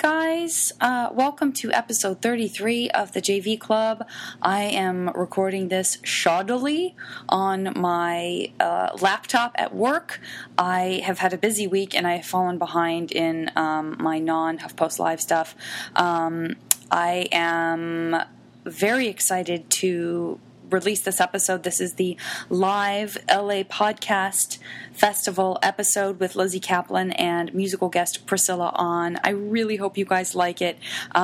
guys. Welcome to episode 33 of the JV Club. I am recording this shoddily on my laptop at work. I have had a busy week and I have fallen behind in my non-HuffPost Live stuff. I am very excited to release this episode. This is the live LA Podcast Festival episode with Lizzie Kaplan and musical guest Priscilla on. I really hope you guys like it.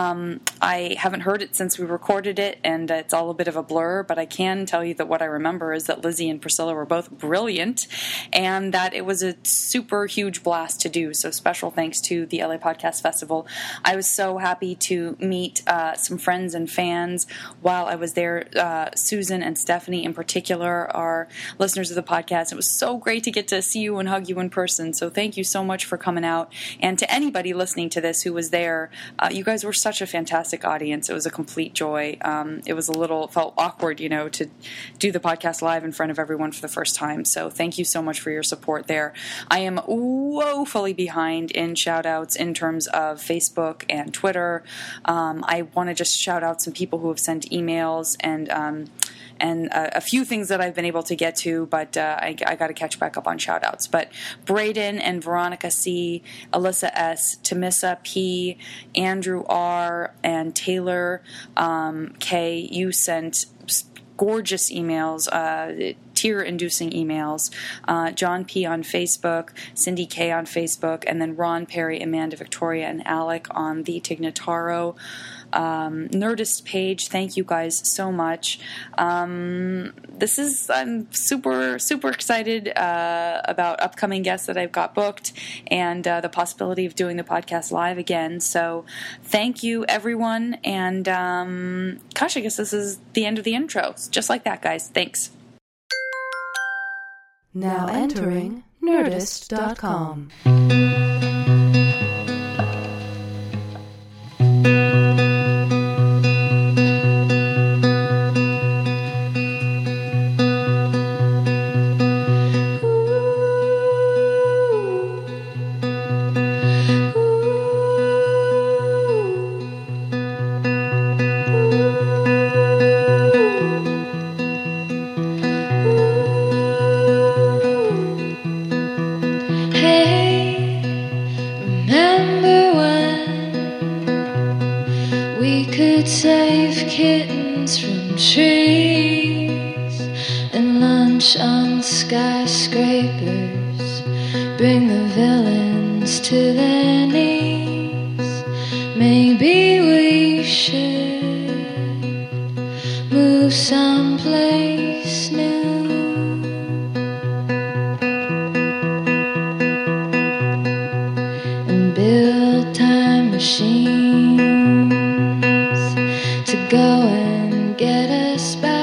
I haven't heard it since we recorded it, and it's all a bit of a blur, but I can tell you that what I remember is that Lizzie and Priscilla were both brilliant, and that it was a super huge blast to do, so special thanks to the LA Podcast Festival. I was so happy to meet some friends and fans while I was there. Susan and Stephanie in particular are listeners of the podcast. It was so great to get to see you and hug you in person, so thank you so much for coming out. And to anybody listening to this who was there, you guys were such a fantastic audience. It was a complete joy. It was felt awkward, to do the podcast live in front of everyone for the first time, so thank you so much for your support there. I am woefully behind in shout-outs in terms of Facebook and Twitter. I want to just shout out some people who have sent emails and a few things that I've been able to get to, but I got to catch back up on shout-outs. But Braden and Veronica C., Alyssa S., Tamissa P., Andrew R., and Taylor K., you sent gorgeous emails, tear-inducing emails. John P. on Facebook, Cindy K. on Facebook, and then Ron, Perry, Amanda, Victoria, and Alec on the Tignataro Nerdist page. Thank you guys so much. I'm super, super excited about upcoming guests that I've got booked and the possibility of doing the podcast live again. So thank you, everyone. And gosh, I guess this is the end of the intro. Just like that, guys. Thanks. Now entering Nerdist.com. Skyscrapers bring the villains to their knees. Maybe we should move someplace new and build time machines to go and get us back.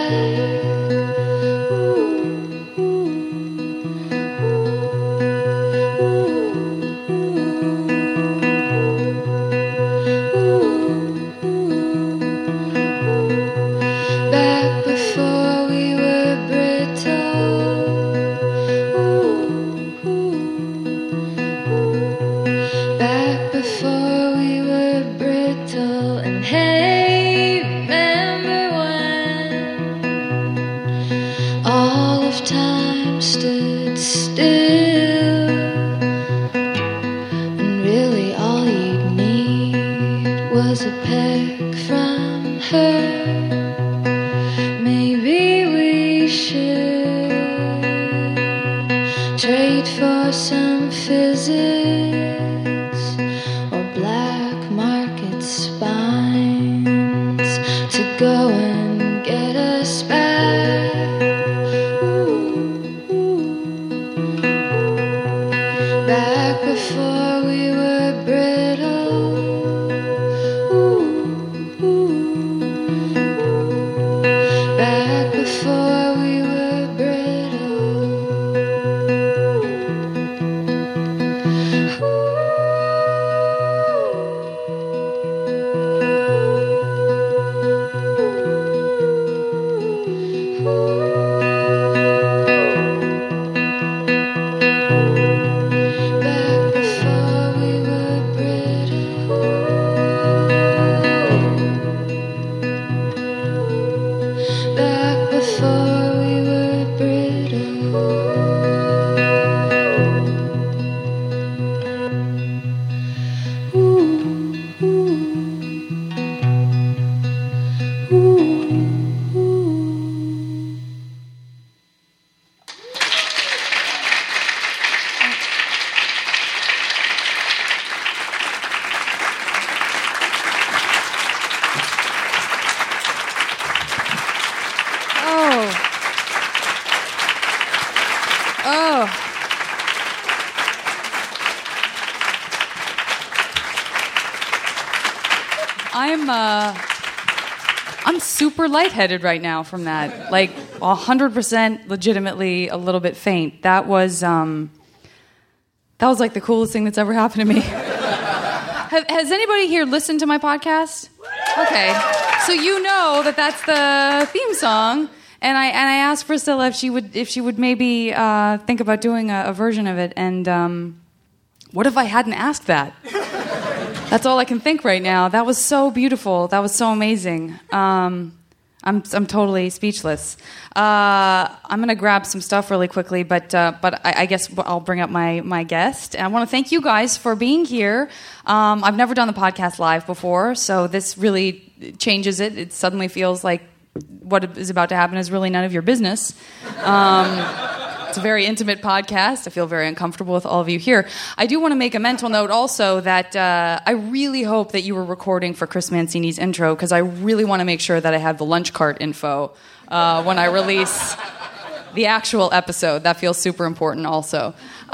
I'm super lightheaded right now from that. Like 100% legitimately a little bit faint. That was like the coolest thing that's ever happened to me. Has anybody here listened to my podcast? Okay. So you know that that's the theme song. And I asked Priscilla if she would maybe think about doing a version of it. And what if I hadn't asked that? That's all I can think right now. That was so beautiful. That was so amazing. I'm totally speechless. I'm going to grab some stuff really quickly, but I guess I'll bring up my guest. And I want to thank you guys for being here. I've never done the podcast live before, so this really changes it. It suddenly feels like what is about to happen is really none of your business. It's a very intimate podcast. I feel very uncomfortable with all of you here. I do want to make a mental note also that I really hope that you were recording for Chris Mancini's intro, because I really want to make sure that I have the lunch cart info when I release the actual episode. That feels super important also.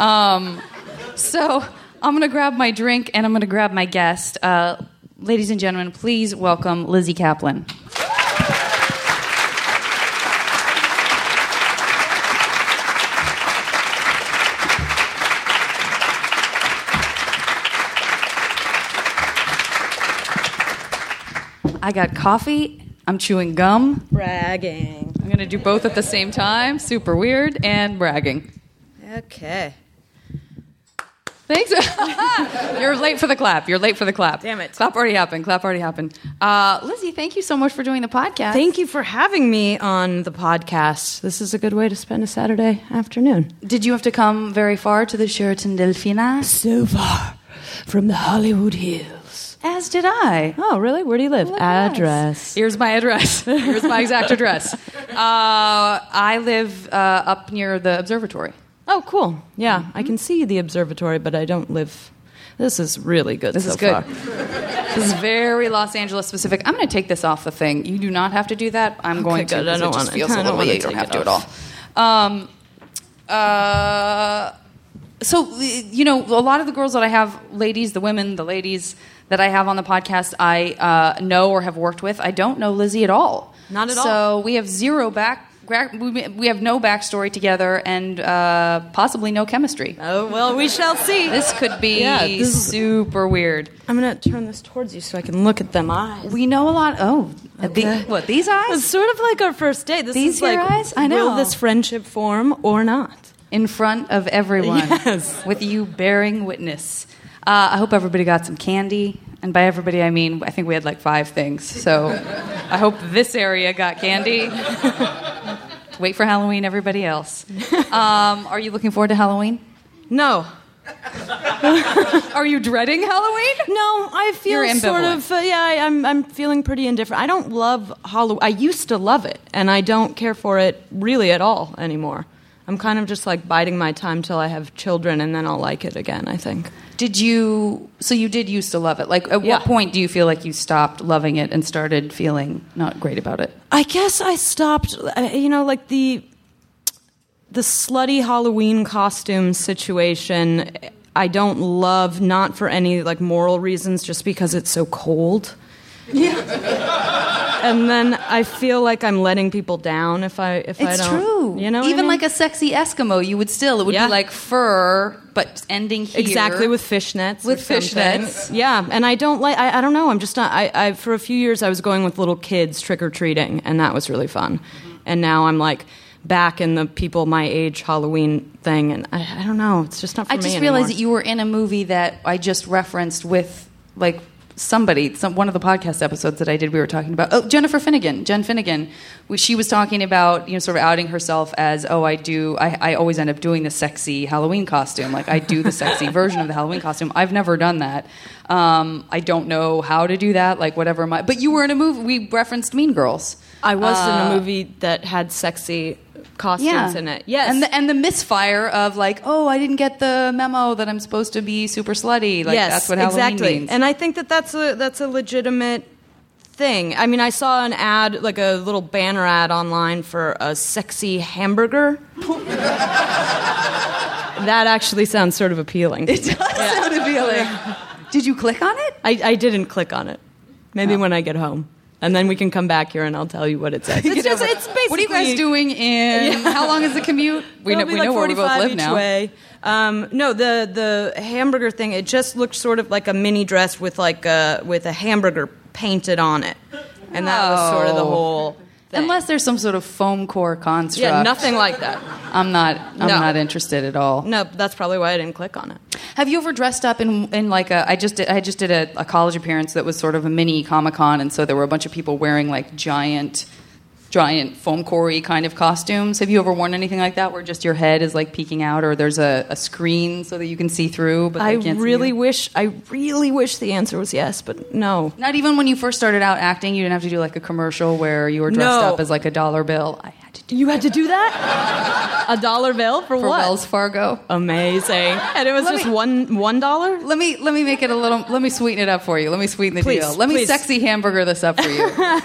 So I'm going to grab my drink and I'm going to grab my guest. Ladies and gentlemen, please welcome Lizzy Caplan. I got coffee, I'm chewing gum. Bragging. I'm going to do both at the same time. Super weird and bragging. Okay. Thanks. You're late for the clap. Damn it. Clap already happened. Lizzy, thank you so much for doing the podcast. Thank you for having me on the podcast. This is a good way to spend a Saturday afternoon. Did you have to come very far to the Sheraton Delfina? So far from the Hollywood Hills. As did I. Oh, really? Where do you live? Address. Here's my address. Here's my exact address. I live up near the observatory. Oh, cool. Yeah, I can see the observatory, but I don't live... This is really good This so is good. far. This is very Los Angeles specific. I'm going to take this off the thing. You do not have to do that. I'm going to. Good. I don't want to. Feels a little bit. You don't have to at all. So, you know, a lot of the girls that I have, the ladies that I have on the podcast, I know or have worked with. I don't know Lizzy at all. Not at all. So we have we have no backstory together and possibly no chemistry. Oh, well, we shall see. This could be super weird. I'm going to turn this towards you so I can look at them eyes. We know a lot. Oh, Okay. what, these eyes? It's sort of like our first date. These is like, your eyes? I know. Will this friendship form or not? In front of everyone. Yes. With you bearing witness. I hope everybody got some candy. And by everybody, I mean, I think we had like 5 things. So I hope this area got candy. Wait for Halloween, everybody else. Are you looking forward to Halloween? No. Are you dreading Halloween? No, I feel You're sort ambivalent. of, I'm feeling pretty indifferent. I don't love Halloween. I used to love it, and I don't care for it really at all anymore. I'm kind of just like biding my time till I have children, and then I'll like it again, I think. So you did used to love it. Like, at what point do you feel like you stopped loving it and started feeling not great about it? I guess I stopped, like the slutty Halloween costume situation, I don't love, not for any like moral reasons, just because it's so cold. Yeah. And then I feel like I'm letting people down if I don't. It's true. You know, even like a sexy Eskimo, it would be like fur, but ending here. Exactly, with fishnets. With fishnets. Yeah, and I don't like. I don't know. I'm just not. I for a few years I was going with little kids trick or treating, and that was really fun. And now I'm like back in the people my age Halloween thing, and I don't know. It's just not for me anymore. I just realized that you were in a movie that I just referenced with like. One of the podcast episodes that I did, we were talking about Jen Finnegan. She was talking about, sort of outing herself as, I always end up doing the sexy Halloween costume. Like, I do the sexy version of the Halloween costume. I've never done that. I don't know how to do that, like whatever but you were in a movie, we referenced Mean Girls. I was in a movie that had sexy costumes in it. Yes. And the misfire of like, I didn't get the memo that I'm supposed to be super slutty. Like, yes, that's what Halloween means. And I think that's a legitimate thing. I mean, I saw an ad, like a little banner ad online for a sexy hamburger. That actually sounds sort of appealing. It does sound appealing. Did you click on it? I didn't click on it. Maybe when I get home. And then we can come back here and I'll tell you what it says. It's basically... What are you guys doing in... How long is the commute? We know where we both live now. Way. No, the hamburger thing, it just looked sort of like a mini dress with a hamburger painted on it. And that was sort of the whole thing. Unless there's some sort of foam core construct. Yeah, nothing like that. I'm not interested at all. No, that's probably why I didn't click on it. Have you ever dressed up in like I just did a college appearance that was sort of a mini Comic-Con, and so there were a bunch of people wearing like giant foam core-y kind of costumes. Have you ever worn anything like that where just your head is like peeking out, or there's a screen so that you can see through? But I really wish the answer was yes, but no. Not even when you first started out acting, you didn't have to do like a commercial where you were dressed up as like a dollar bill. I had to do You had to do that? A dollar bill for what? Wells Fargo. Amazing. And it was $1? Let me make it a little. Let me sweeten it up for you. Let me sweeten the deal. Let me sexy hamburger this up for you.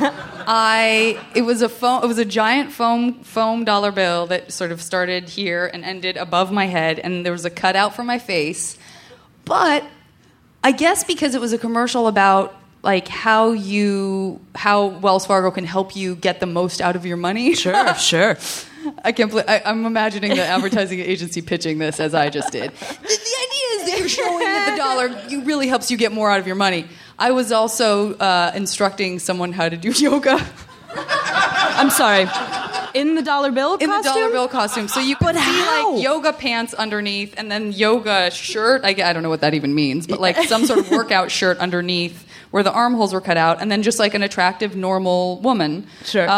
It was a giant foam dollar bill that sort of started here and ended above my head, and there was a cutout for my face. But I guess because it was a commercial about like how Wells Fargo can help you get the most out of your money. Sure. I can't believe I'm imagining the advertising agency pitching this as I just did. The idea is they're showing that the dollar really helps you get more out of your money. I was also instructing someone how to do yoga. I'm sorry. In the dollar bill costume? In the dollar bill costume. So you could see like yoga pants underneath and then yoga shirt. I don't know what that even means, but like some sort of workout shirt underneath where the armholes were cut out, and then just like an attractive, normal woman. Sure.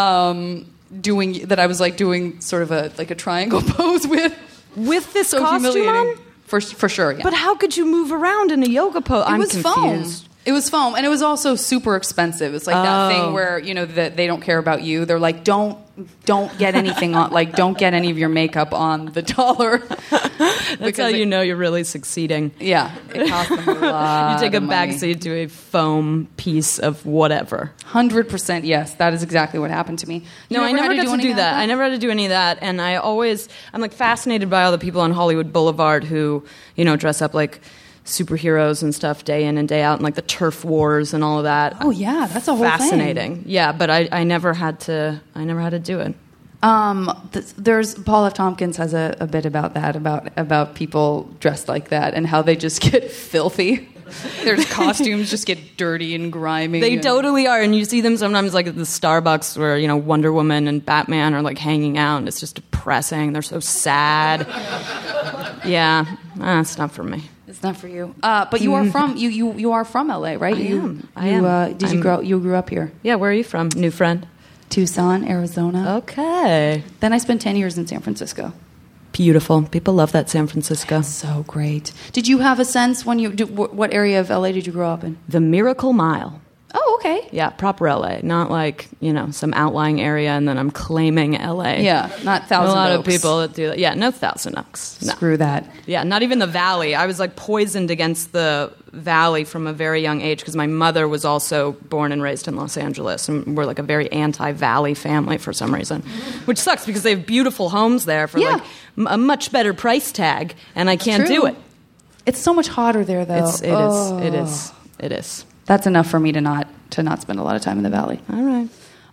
I was like doing sort of a triangle pose with this costume on? For sure, yeah. But how could you move around in a yoga pose? I'm confused. Foam. It was foam, and it was also super expensive. It's like that thing where, that they don't care about you. They're like, don't get anything on, like, don't get any of your makeup on the dollar. That's how you know you're really succeeding. Yeah, it costs them a lot. You take a money. backseat to a foam piece of whatever. 100% yes. That is exactly what happened to me. No, I never got to do that. I never had to do any of that, and I'm like fascinated by all the people on Hollywood Boulevard who, dress up like superheroes and stuff day in and day out, and like the turf wars and all of that. Oh yeah, that's a whole fascinating thing. Yeah, but I never had to do it. There's Paul F. Tompkins has a bit about that, about people dressed like that and how they just get filthy. Their costumes just get dirty and grimy. They totally are, and you see them sometimes like at the Starbucks where Wonder Woman and Batman are like hanging out, and it's just depressing. They're so sad. Yeah, it's not for me. It's not for you. But you are from you are from LA, right? I am. Did you grow? You grew up here? Yeah. Where are you from? New friend. Tucson, Arizona. Okay. Then I spent 10 years in San Francisco. Beautiful. People love that San Francisco. So great. Did you have a sense when what area of LA did you grow up in? The Miracle Mile. Oh, okay. Yeah, proper LA, not like some outlying area, and then I'm claiming LA. Yeah, not Thousand Oaks. A lot of people that do that. Yeah, no Thousand Oaks. No. Screw that. Yeah, not even the Valley. I was like poisoned against the Valley from a very young age because my mother was also born and raised in Los Angeles, and we're like a very anti-Valley family for some reason, which sucks because they have beautiful homes there for like a much better price tag, and I can't do it. It's so much hotter there, though. It is. That's enough for me to not spend a lot of time in the Valley. All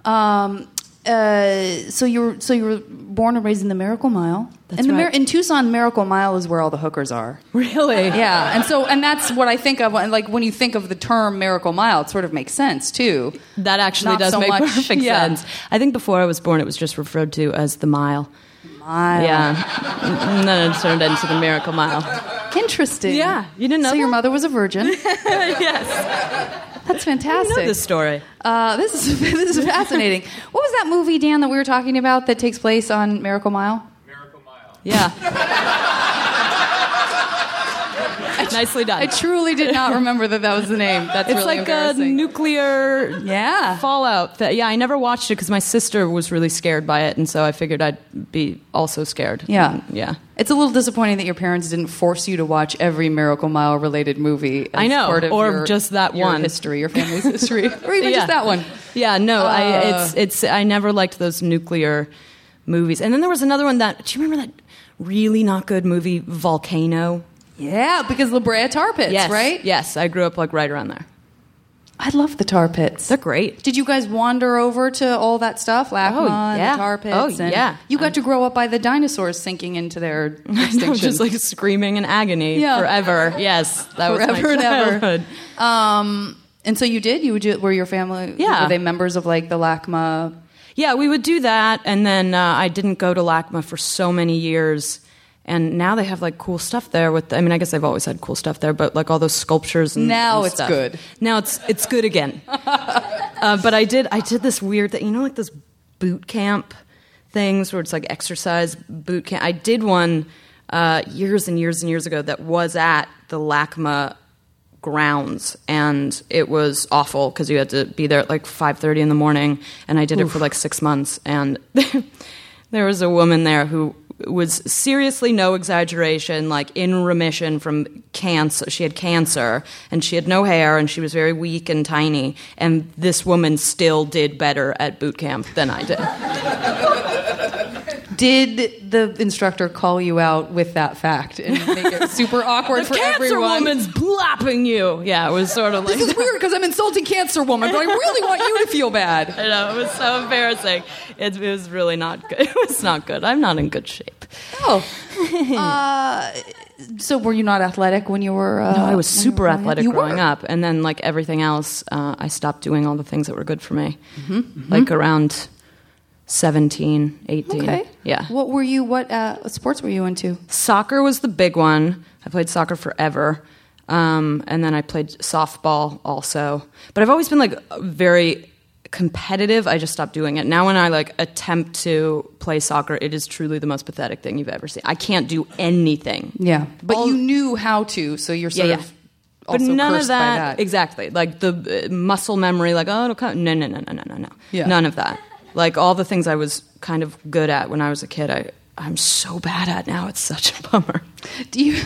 right. So you were born and raised in the Miracle Mile. That's right. In Tucson, Miracle Mile is where all the hookers are. Really? Yeah. And that's what I think of. Like when you think of the term Miracle Mile, it sort of makes sense too. That actually does make perfect sense. I think before I was born, it was just referred to as the Mile. Mile. Yeah. And then it turned into the Miracle Mile. Interesting. Yeah. You didn't know So your mother was a virgin. Yes. That's fantastic. I know this story. This is fascinating. What was that movie, Dan, that we were talking about that takes place on Miracle Mile? Miracle Mile. Yeah. Nicely done. I truly did not remember that was the name. That's it's really like a nuclear fallout. I never watched it because my sister was really scared by it, and so I figured I'd be also scared. Yeah. Yeah. It's a little disappointing that your parents didn't force you to watch every Miracle Mile related movie. I know, part of or just that your one history, your family's history, or even just that one. Yeah, no, I never liked those nuclear movies. And then there was another one do you remember that really not good movie, Volcano? Yeah, because La Brea Tar Pits, yes, right? Yes, I grew up like right around there. I love the tar pits. They're great. Did you guys wander over to all that stuff? LACMA and the tar pits? Oh, and yeah. You got to grow up by the dinosaurs sinking into their extinction. Just like screaming in agony forever. Yes, that was Forever my and ever. childhood. And so you did? Were your family, were they members of like the LACMA? Yeah, we would do that, and then I didn't go to LACMA for so many years. And now they have like cool stuff there I guess they've always had cool stuff there, but like all those sculptures and now and it's stuff. good. Now it's good again. But I did this weird thing, like those boot camp things where it's like exercise boot camp. I did one years and years and years ago that was at the LACMA grounds, and it was awful because you had to be there at like 5:30 in the morning, and I did it for like 6 months, and there was a woman there who was seriously, no exaggeration, like in remission from cancer. She had cancer, and she had no hair, and she was very weak and tiny, and this woman still did better at boot camp than I did. Did the instructor call you out with that fact and make it super awkward for Cancer everyone? woman's blapping you. Yeah, it was sort of like This is weird because I'm insulting cancer woman, but I really want you to feel bad. I know, it was so embarrassing. It was really not good. It was not good. I'm not in good shape. Oh. So were you not athletic when you were... No, I was super athletic growing were. up. And then, like everything else, I stopped doing all the things that were good for me. Like around 17, 18. Okay. Yeah. What sports were you into? Soccer was the big one. I played soccer forever. And then I played softball also. But I've always been like very competitive. I just stopped doing it. Now when I like attempt to play soccer, it is truly the most pathetic thing you've ever seen. I can't do anything. Yeah. But you knew how to, so you're sort of but also none cursed of that, by that. exactly. Like the muscle memory, like, oh, it'll come. No. Yeah. None of that. Like all the things I was kind of good at when I was a kid, I'm so bad at now. It's such a bummer. Do you...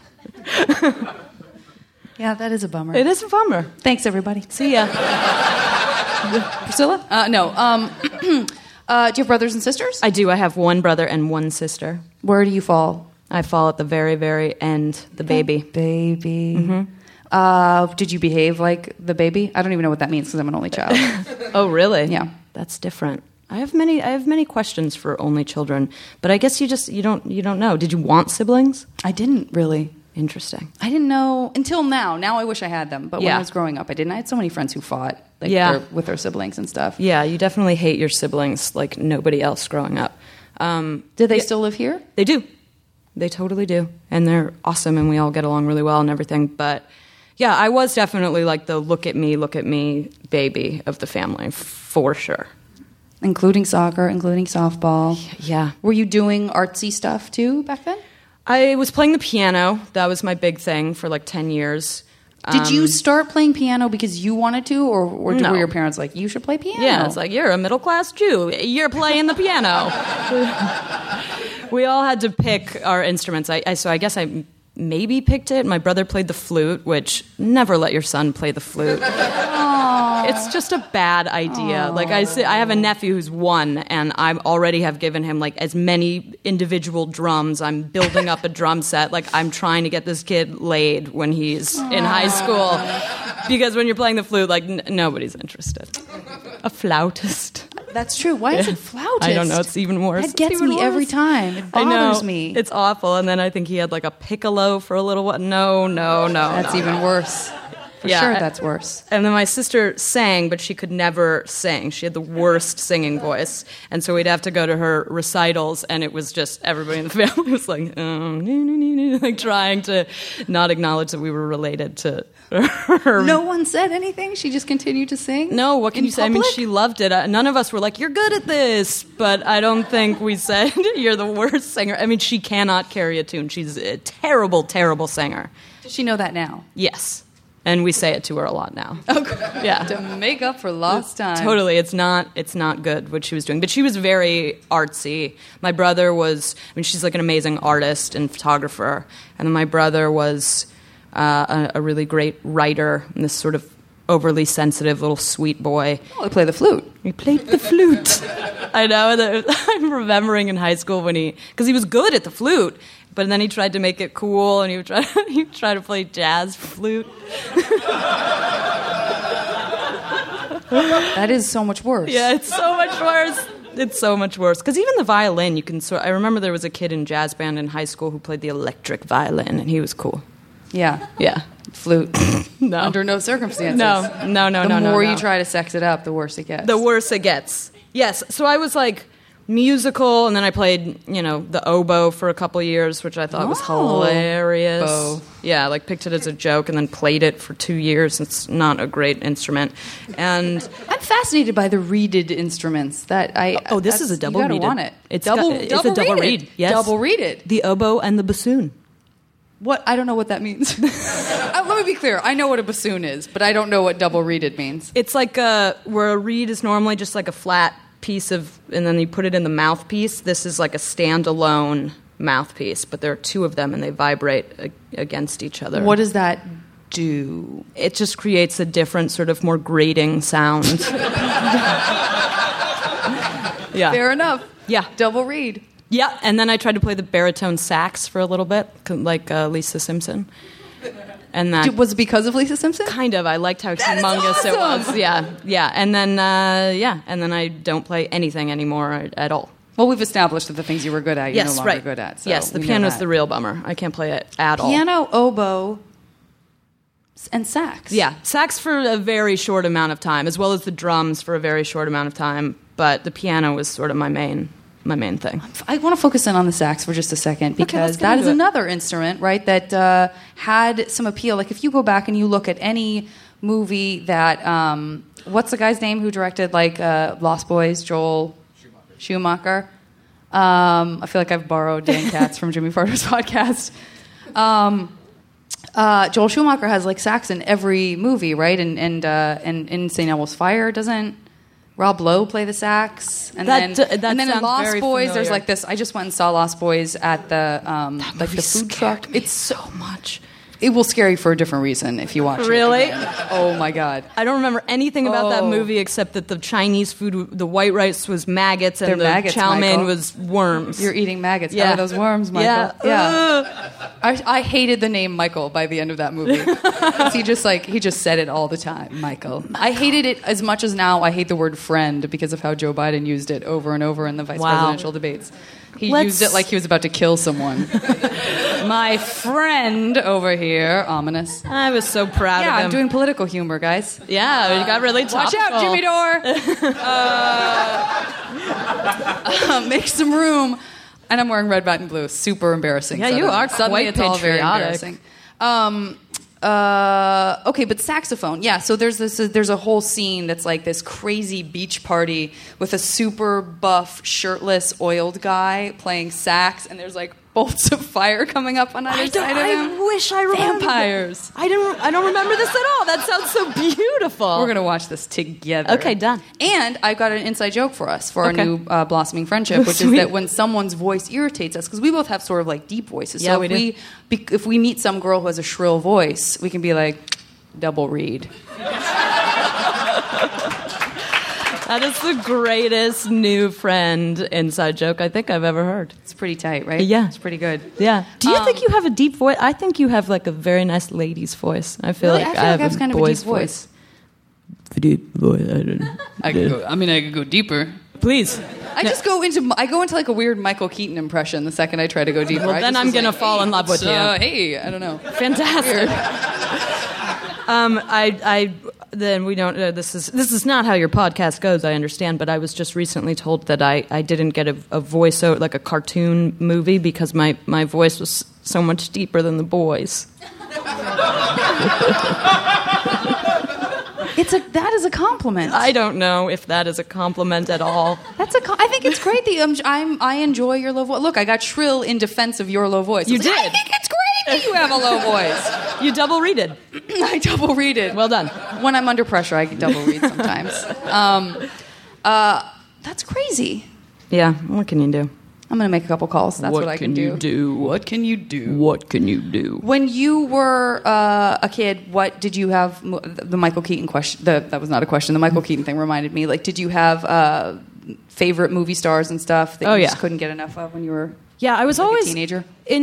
Yeah, that is a bummer. It is a bummer. Thanks, everybody. See ya. Priscilla? No. Do you have brothers and sisters? I do. I have one brother and one sister. Where do you fall? I fall at the very, very end, the baby. Baby. Did you behave like the baby? I don't even know what that means because I'm an only child. Oh, really? Yeah. That's different. I have many questions for only children, but I guess you don't know. Did you want siblings? I didn't really. Interesting. I didn't know until now. Now I wish I had them, but when Yeah. I was growing up, I didn't. I had so many friends who fought with their siblings and stuff. Yeah, you definitely hate your siblings like nobody else growing up. Do they still live here? They do. They totally do. And they're awesome, and we all get along really well and everything. But yeah, I was definitely like the look at me baby of the family, for sure. Including soccer, including softball. Yeah. Were you doing artsy stuff too back then? I was playing the piano. That was my big thing for like 10 years. Did you start playing piano because you wanted to, or No. were your parents like, you should play piano? Yeah, it's like, you're a middle-class Jew. You're playing the piano. We all had to pick our instruments. So I guess I maybe picked it. My brother played the flute, which never let your son play the flute. It's just a bad idea. Like I have a nephew who's 1, and I already have given him like as many individual drums. I'm building up a drum set. Like I'm trying to get this kid laid when he's in high school, because when you're playing the flute, like nobody's interested. A flautist. That's true. Why is it flautist? I don't know. It's even worse. That gets me every time. It I know. bothers me. It's awful. And then I think he had like a piccolo for a little while. No. That's even worse. For Yeah. sure, that's worse. And then my sister sang, but she could never sing. She had the worst singing voice. And so we'd have to go to her recitals, and it was just everybody in the family was like, like trying to not acknowledge that we were related to her. No one said anything? She just continued to sing? No, what can In you say? I mean, public? she loved it. None of us were like, you're good at this. But I don't think we said, you're the worst singer. I mean, she cannot carry a tune. She's a terrible, terrible singer. Does she know that now? Yes. And we say it to her a lot now. Okay. Yeah. To make up for lost time. Totally. It's not good what she was doing. But she was very artsy. My brother was, she's like an amazing artist and photographer. And then my brother was a really great writer and this sort of overly sensitive little sweet boy. Oh, I play the flute. He played the flute. I know. I'm remembering in high school because he was good at the flute, but then he tried to make it cool, and he would try to play jazz flute. That is so much worse. Yeah, it's so much worse. It's so much worse. Because even the violin, you can I remember there was a kid in jazz band in high school who played the electric violin, and he was cool. Yeah. Yeah. Flute. No. Under no circumstances. No. The more you try to sex it up, the worse it gets. The worse it gets. Yes. So I was like musical, and then I played, the oboe for a couple years, which I thought was hilarious. Bow. Yeah, like picked it as a joke and then played it for 2 years. It's not a great instrument. And I'm fascinated by the reeded instruments that this is a double you gotta reeded. want it. It's a double reed. Yes. Double reeded. The oboe and the bassoon. What? I don't know what that means. Let me be clear. I know what a bassoon is, but I don't know what double reeded means. It's like where a reed is normally just like a flat piece of, and then you put it in the mouthpiece. This is like a standalone mouthpiece, but there are two of them and they vibrate against each other. What does that do? It just creates a different sort of more grating sound. Yeah. Fair enough. Yeah. Double reed. Yeah, and then I tried to play the baritone sax for a little bit, like Lisa Simpson. And that was it because of Lisa Simpson? Kind of. I liked how humongous it was. Yeah. And then I don't play anything anymore at all. Well, we've established that the things you were good at, you're no longer good at. So yes, the piano's the real bummer. I can't play it at all. Piano, oboe, and sax. Yeah, sax for a very short amount of time, as well as the drums for a very short amount of time. But the piano was sort of my main thing. I want to focus in on the sax for just a second because that is another instrument, right, that had some appeal. Like if you go back and you look at any movie that, what's the guy's name who directed like Lost Boys, Joel Schumacher. I feel like I've borrowed Dan Katz from Jimmy Farter's podcast. Joel Schumacher has like sax in every movie, right? And in St. Elmo's Fire, doesn't Rob Lowe play the sax? And then in Lost Boys, there's like this. I just went and saw Lost Boys at the like the food truck. It's so much. It will scare you for a different reason if you watch it. Really? Oh my God! I don't remember anything about that movie except that the Chinese food, the white rice was maggots, and the chow mein was worms. You're eating maggots. Yeah, how are those worms, Michael? Yeah. I hated the name Michael by the end of that movie. he just said it all the time, Michael. I hated it as much as now I hate the word friend because of how Joe Biden used it over and over in the vice presidential debates. He used it like he was about to kill someone. My friend over here, ominous. I was so proud of him. Yeah, I'm doing political humor, guys. Yeah, you got really topical. Watch out, Jimmy Dore. Make some room. And I'm wearing red, white, and blue. Super embarrassing. Yeah, you are suddenly quite it's all very patriotic. embarrassing. Okay, but saxophone. Yeah, so there's a whole scene that's like this crazy beach party with a super buff, shirtless, oiled guy playing sax, and there's like bolts of fire coming up on either side of him. I wish I remembered. Vampires. I don't remember this at all. That sounds so beautiful. We're gonna watch this together. Okay, done. And I've got an inside joke for us for our new blossoming friendship, which is that when someone's voice irritates us, because we both have sort of like deep voices. Yeah, so we do. If we meet some girl who has a shrill voice, we can be like, double reed. That is the greatest new friend inside joke I think I've ever heard. It's pretty tight, right? Yeah. It's pretty good. Yeah. Do you think you have a deep voice? I think you have like a very nice lady's voice. I feel Really? like I feel like I have have kind of a boy's deep voice. Deep voice. I don't know. I could go deeper. Please. I go into like a weird Michael Keaton impression the second I try to go deeper. Well, then I'm going to fall in love with you. Hey, I don't know. Fantastic. Then we don't. This is not how your podcast goes. I understand, but I was just recently told that I didn't get a voice like a cartoon movie because my voice was so much deeper than the boys. That is a compliment. I don't know if that is a compliment at all. I think it's great that I enjoy your low voice. Look, I got shrill in defense of your low voice. You did. I think it's great that you have a low voice. You double reeded. I double reeded. Well done. When I'm under pressure, I double reed sometimes. That's crazy. Yeah. What can you do? I'm going to make a couple calls. That's what I can do. What can you do? When you were a kid, what did you have? The Michael Keaton question. That was not a question. The Michael Keaton thing reminded me. Like, did you have favorite movie stars and stuff that you just couldn't get enough of when you were? Yeah, I was always a teenager.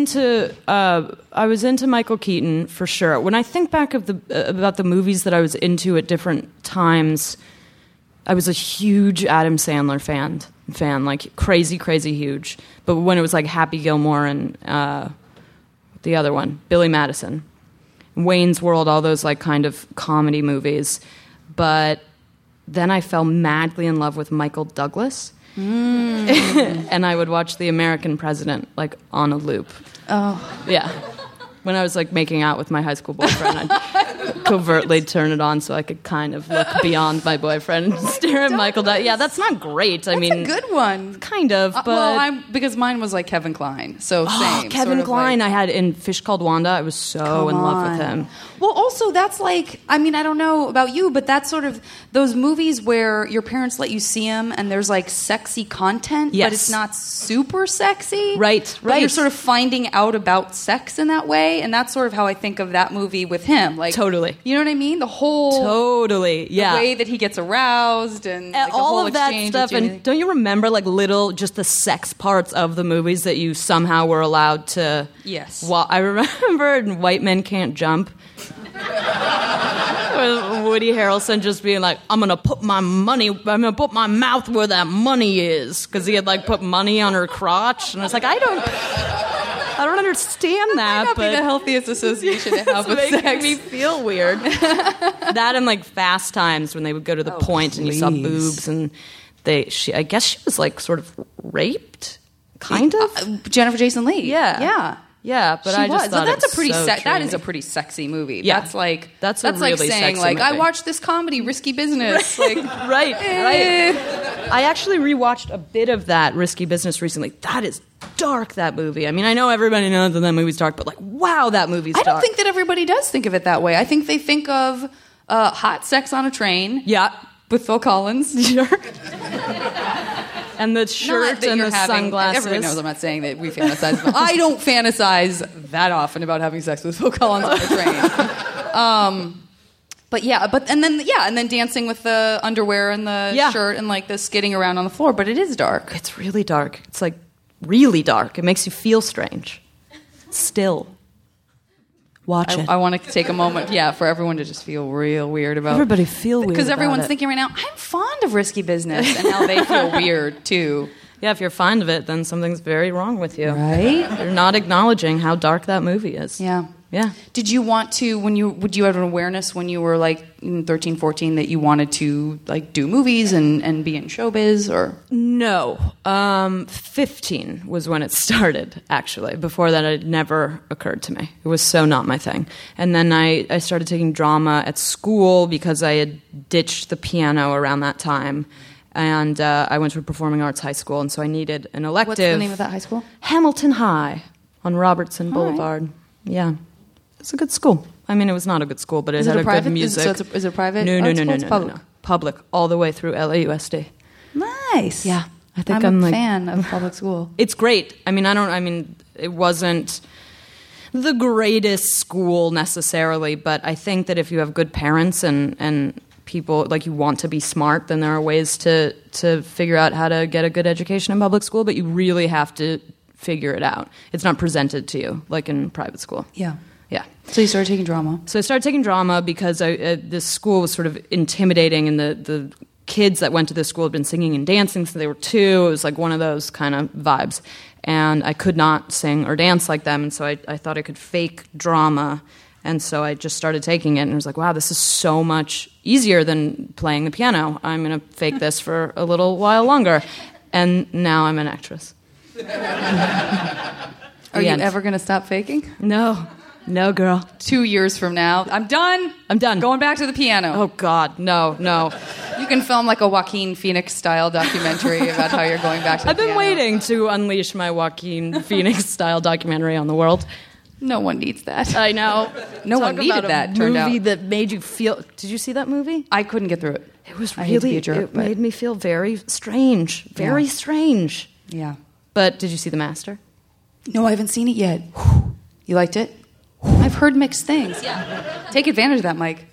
I was into Michael Keaton for sure. When I think back about the movies that I was into at different times, I was a huge Adam Sandler fan, like crazy huge. But when it was like Happy Gilmore and the other one, Billy Madison, Wayne's World, all those like kind of comedy movies. But then I fell madly in love with Michael Douglas. And I would watch The American President like on a loop. Oh. Yeah. When I was like making out with my high school boyfriend, I'd covertly turn it on so I could kind of look beyond my boyfriend and stare at Michael Douglas. Yeah, that's not great. I mean, That's a good one. kind of, but well, because mine was like Kevin Kline, so same. Kevin sort of Kline, like, I had in Fish Called Wanda. I was so in love with him. Well, also that's like, I mean, I don't know about you, but that's sort of those movies where your parents let you see them and there's like sexy content, Yes. but it's not super sexy. Right, But right. you're sort of finding out about sex in that way, and that's sort of how I think of that movie with him. Like, Totally. You know what I mean? The whole Totally, yeah. the way that he gets aroused and like, the all whole of that exchange stuff. with Jamie Lee. And don't you remember like just the sex parts of the movies that you somehow were allowed to? Yes. Well, I remember in White Men Can't Jump. With Woody Harrelson just being like, I'm gonna put my mouth where that money is, because he had like put money on her crotch, and I was like, I don't understand that, Might not but be the healthiest association to have with it's making sex. me feel weird. That and like Fast Times when they would go to the point and you saw please. boobs, and I guess she was like sort of raped, kind of. Jennifer Jason Leigh. Yeah. Yeah, but She I just was. thought That's it was a pretty so that is a dreamy. pretty sexy movie. Yeah. That's like That's a like really saying sexy like I movie. watched this comedy, Risky Business. Like Right. I actually rewatched a bit of that Risky Business recently. That is dark, that movie. I mean, I know everybody knows that movie's dark, but like, wow, that movie's I dark. don't think that everybody does think of it that way. I think they think of hot sex on a train. Yeah. With Phil Collins. Sure. And the shirt Not that and you're the having- sunglasses. Everyone knows I'm not saying that we fantasize. But I don't fantasize that often about having sex with Phil Collins on a train. But yeah, and then dancing with the underwear and the shirt and like the skidding around on the floor. But it is dark. It's really dark. It's like really dark. It makes you feel strange. Still. Watch it. I want to take a moment, for everyone to just feel real weird about Everybody feel weird because about everyone's it. thinking right now, I'm fond of Risky Business, and now they feel weird too. Yeah, if you're fond of it, then something's very wrong with you. Right? You're not acknowledging how dark that movie is. Yeah. Yeah. Did you want to, would you have an awareness when you were like 13, 14 that you wanted to like do movies and be in showbiz or? No. 15 was when it started, actually. Before that, it never occurred to me. It was so not my thing. And then I started taking drama at school because I had ditched the piano around that time. And I went to a performing arts high school, and so I needed an elective. What's the name of that high school? Hamilton High on Robertson Boulevard. Yeah. It's a good school. I mean, it was not a good school, but it had a good music. Is it private? No, art school? It's public. no. Public, all the way through LAUSD. Nice. Yeah. I think I'm I'm a like fan of public school. It's great. I mean, it wasn't the greatest school necessarily, but I think that if you have good parents and people like you want to be smart, then there are ways to figure out how to get a good education in public school, but you really have to figure it out. It's not presented to you like in private school. Yeah. Yeah. So you started taking drama. So I started taking drama because this school was sort of intimidating, and the kids that went to this school had been singing and dancing since they were 2. It was like one of those kind of vibes. And I could not sing or dance like them, and so I thought I could fake drama. And so I just started taking it, and I was like, wow, this is so much easier than playing the piano. I'm going to fake this for a little while longer. And now I'm an actress. Are you ever going to stop faking? No, girl. 2 years from now, I'm done. I'm done. Going back to the piano. Oh, God, no. You can film like a Joaquin Phoenix-style documentary about how you're going back to the I've been piano. waiting to unleash my Joaquin Phoenix-style documentary on the world. No one needs that. I know. No one Talk needed about that, a turned movie out. that made you feel... Did you see that movie? I couldn't get through it. It was I hate to be really... a jerk, it but- made me feel very strange. Very Yeah. strange. Yeah. But did you see The Master? No, I haven't seen it yet. You liked it? I've heard mixed things. Yeah. Take advantage of that, Mike.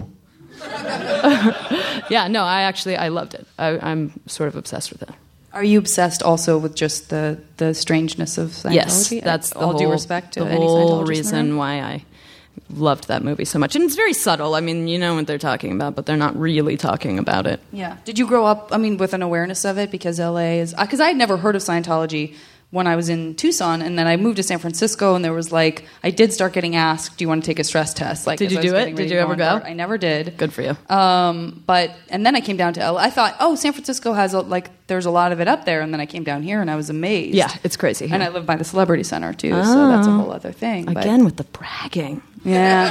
Yeah, no, I loved it. I'm sort of obsessed with it. Are you obsessed also with just the strangeness of Scientology? Yes, that's the all whole, due respect to the any whole Scientologists in the reason room? why I loved that movie so much. And it's very subtle. I mean, you know what they're talking about, but they're not really talking about it. Yeah. Did you grow up, with an awareness of it? Because LA is... Because I had never heard of Scientology when I was in Tucson, and then I moved to San Francisco, and there was I did start getting asked, do you want to take a stress test? Did you do it? Did you ever go? I never did. Good for you. And then I came down to LA. I thought, San Francisco has, there's a lot of it up there, and then I came down here, and I was amazed. Yeah, it's crazy. And I live by the Celebrity Center, too, so that's a whole other thing. Again, with the bragging. Yeah.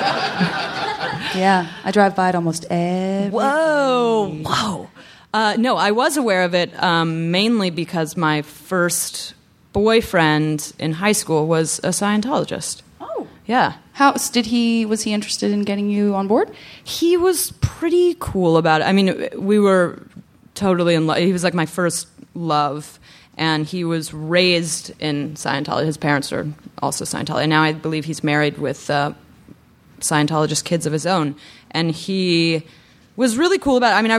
Yeah, I drive by it almost every Whoa. No, I was aware of it mainly because my first boyfriend in high school was a Scientologist. Oh. Yeah. Was he interested in getting you on board? He was pretty cool about it. I mean, we were totally in love. He was like my first love, and he was raised in Scientology. His parents are also Scientology. And now I believe he's married with Scientologist kids of his own. And he was really cool about it. I mean,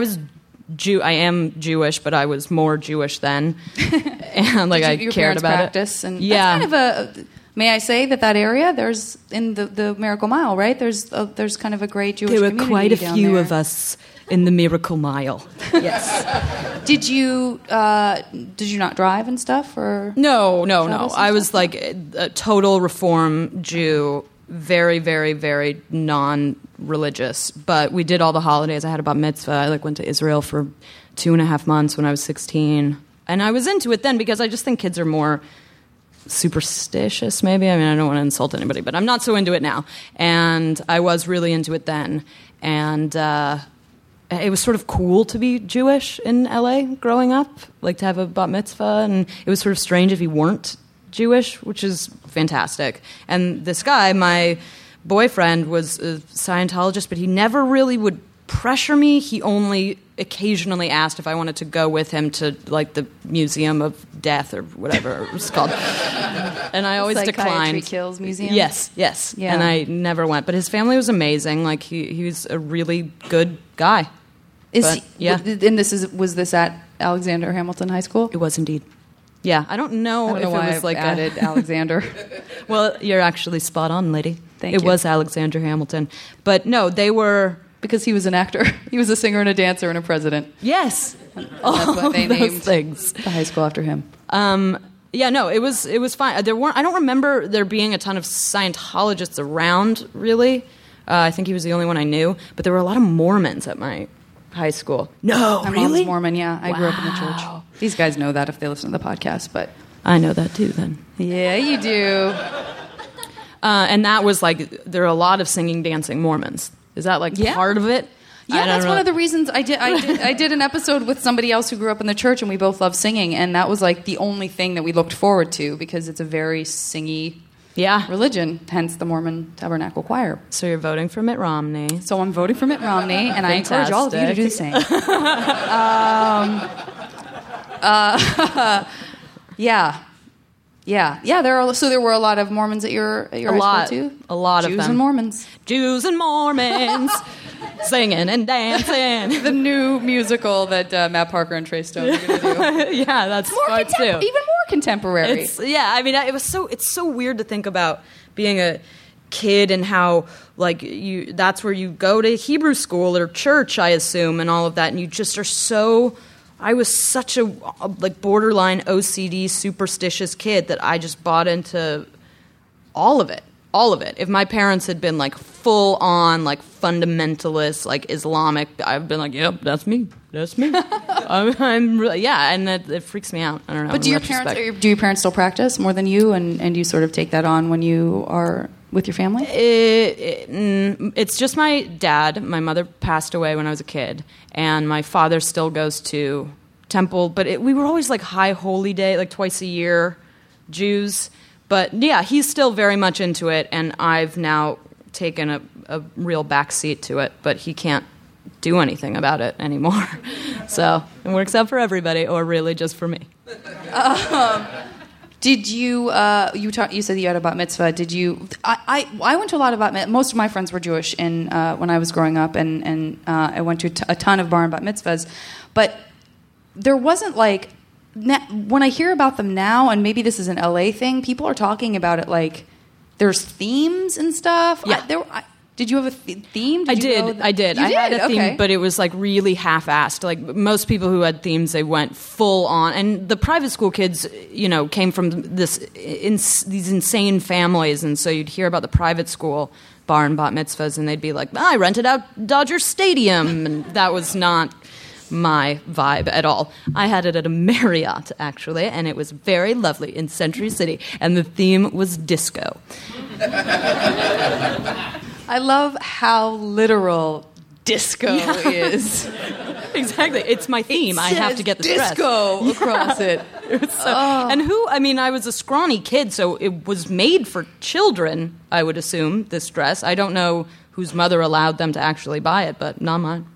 I am Jewish, but I was more Jewish then, and I cared about practice it. And yeah, that's kind of may I say that area? There's in the Miracle Mile, right? There's kind of a great Jewish community. There were quite a down few there. of us in the Miracle Mile. Yes. Did you not drive and stuff or? No. I was a total Reform Jew. Very, very, very non-religious, but we did all the holidays. I had a bat mitzvah. I went to Israel for 2.5 months when I was 16, and I was into it then because I just think kids are more superstitious. Maybe I don't want to insult anybody, but I'm not so into it now. And I was really into it then, and it was sort of cool to be Jewish in LA growing up, to have a bat mitzvah, and it was sort of strange if you weren't Jewish, which is fantastic. And this guy, my boyfriend, was a Scientologist, but he never really would pressure me. He only occasionally asked if I wanted to go with him to the Museum of Death or whatever it was called. And I always declined. Psychiatry Kills Museum? Yes. Yeah. And I never went. But his family was amazing. He was a really good guy. Yeah. And was this at Alexander Hamilton High School? It was indeed. Yeah, I don't know if why it was added Alexander. Well, you're actually spot on, lady. Thank you. It was Alexander Hamilton. But no, they were... Because he was an actor. He was a singer and a dancer and a president. Yes. And that's why they named things. The high school after him. Yeah, no, it was fine. I don't remember there being a ton of Scientologists around, really. I think he was the only one I knew. But there were a lot of Mormons at my high school. No, my really? mom's Mormon, yeah. I grew up in the church. These guys know that if they listen to the podcast, but... I know that too, then. Yeah, you do. And that was there are a lot of singing, dancing Mormons. Is that part of it? Yeah, that's one of the reasons I did an episode with somebody else who grew up in the church, and we both love singing, and that was the only thing that we looked forward to because it's a very singy religion, hence the Mormon Tabernacle Choir. So you're voting for Mitt Romney. So I'm voting for Mitt Romney, and I encourage all of you to do the same. Yeah. There were a lot of Mormons at your high school too. A lot of them. Jews and Mormons. Jews and Mormons, singing and dancing. The new musical that Matt Parker and Trey Stone are going to do. Yeah, that's fun too. Even more contemporary. It's so weird to think about being a kid and how that's where you go to Hebrew school or church, I assume, and all of that, and you just are so... I was such a borderline OCD superstitious kid that I just bought into all of it. If my parents had been full on fundamentalist Islamic, I've been yep, that's me. I'm really, and it freaks me out. I don't know. But do your parents still practice more than you, and you sort of take that on when you are with your family? It's just my dad. My mother passed away when I was a kid, and my father still goes to temple. But we were always high holy day, twice a year, Jews. But yeah, he's still very much into it, and I've now taken a real backseat to it. But he can't do anything about it anymore. So it works out for everybody, or really just for me. Did you? You said that you had a bat mitzvah. Did you? I went to a lot of bat mitzvahs. Most of my friends were Jewish when I was growing up, and I went to a ton of bar and bat mitzvahs. But there wasn't when I hear about them now, and maybe this is an LA thing. People are talking about it there's themes and stuff. Yeah. Did you have a theme? I did. I did. I had a theme, okay. but it was like really half-assed. Like most people who had themes, they went full on. And the private school kids, came from these insane families, and so you'd hear about the private school bar and bat mitzvahs, and they'd be like, I rented out Dodger Stadium, and that was not my vibe at all. I had it at a Marriott, actually, and it was very lovely in Century City, and the theme was disco. I love how literal disco is. Exactly. It's my theme. I have to get the disco across it. And I was a scrawny kid, so it was made for children, I would assume, this dress. I don't know whose mother allowed them to actually buy it, but not mine.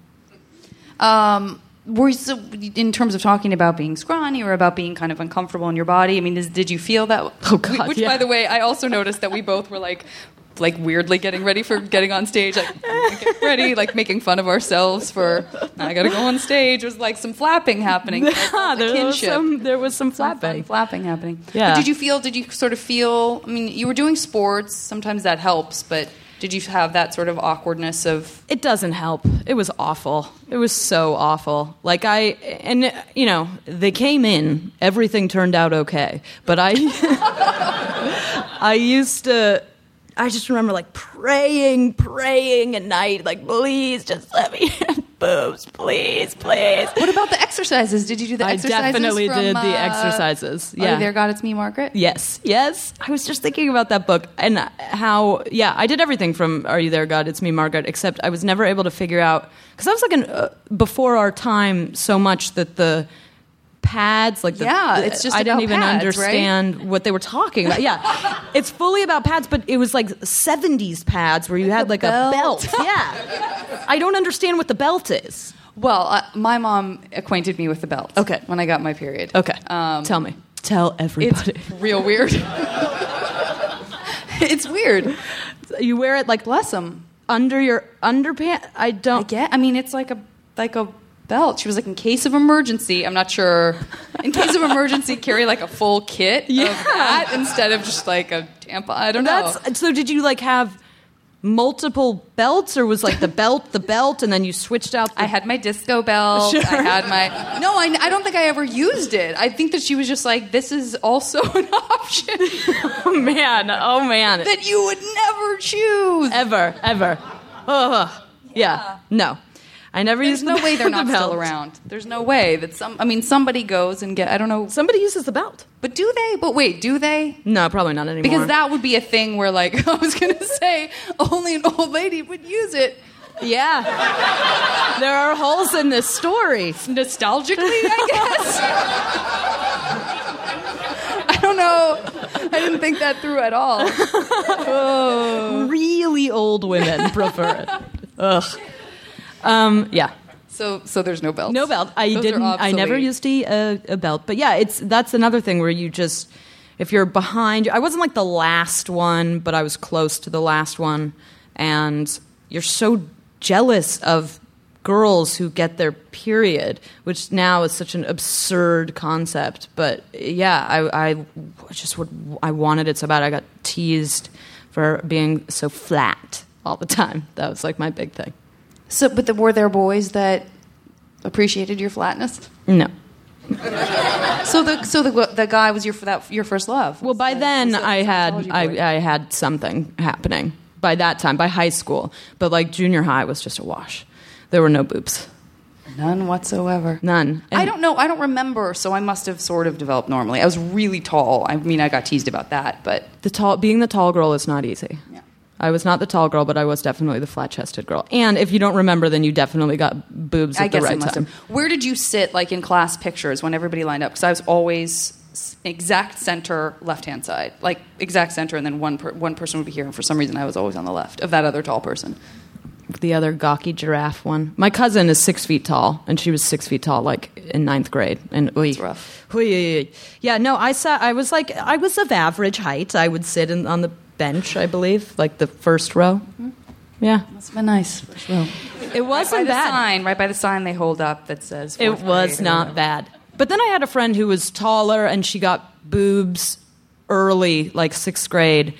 In terms of talking about being scrawny or about being kind of uncomfortable in your body, did you feel that? Oh, God, Which, by the way, I also noticed that we both were like weirdly getting ready for getting on stage, get ready, making fun of ourselves for, I gotta go on stage. There's some flapping happening. There was some flapping. Flapping happening. Yeah. But did you sort of feel, you were doing sports, sometimes that helps, but did you have that sort of awkwardness of... It doesn't help. It was awful. It was so awful. They came in, everything turned out okay, but I just remember praying at night, please just let me have boobs, please. What about the exercises? Did you do the exercises? I definitely did the exercises. Yeah. Are You There, God, It's Me, Margaret? Yes. I was just thinking about that book and how, I did everything from Are You There, God, It's Me, Margaret, except I was never able to figure out, because I was before our time so much that the pads, it's just I didn't about even pads, understand right? what they were talking about. Yeah, it's fully about pads, but it was 70s pads where you had a belt. Yeah, I don't understand what the belt is. Well, my mom acquainted me with the belt. Okay, when I got my period. Okay, tell me. Tell everybody. It's real weird. It's weird. You wear it bless them under your underpants. It's like a belt. She was in case of emergency, I'm not sure. In case of emergency, carry a full kit of that instead of just a tampon. I don't know. So did you have multiple belts, or was the belt, and then you switched out? I had my disco belt. Sure. I had my... No, I don't think I ever used it. I think that she was just this is also an option. Oh man. That you would never choose. Ever. Yeah. No. I never used no way they're not the still around. There's no way that somebody goes and I don't know. Somebody uses the belt. But do they? But wait, do they? No, probably not anymore. Because that would be a thing where I was going to say, only an old lady would use it. Yeah. There are holes in this story. Nostalgically, I guess. I don't know. I didn't think that through at all. Oh. Really old women prefer it. Ugh. Yeah. So there's no belt. No belt. I never used a belt. But yeah, that's another thing where you just, if you're behind, I wasn't the last one, but I was close to the last one, and you're so jealous of girls who get their period, which now is such an absurd concept. But yeah, I wanted it so bad. I got teased for being so flat all the time. That was my big thing. So, but were there boys that appreciated your flatness? No. So the guy was your first love. Well, by then I had something happening. By that time, by high school, but junior high was just a wash. There were no boobs. None whatsoever. None. I don't know. I don't remember. So I must have sort of developed normally. I was really tall. I got teased about that, but being the tall girl is not easy. Yeah. I was not the tall girl, but I was definitely the flat-chested girl. And if you don't remember, then you definitely got boobs at the right time. Where did you sit, in class pictures when everybody lined up? Because I was always exact center, left-hand side. Exact center, and then one person would be here, and for some reason I was always on the left of that other tall person. The other gawky giraffe one. My cousin is 6 feet tall, and she was 6 feet tall, in 9th grade. And that's rough. Yeah, no, I was of average height. I would sit on the bench, I believe, the first row. Mm-hmm. Yeah. Must have been nice. First row. It wasn't bad. Right by the sign they hold up that says it was not bad. But then I had a friend who was taller, and she got boobs early, 6th grade,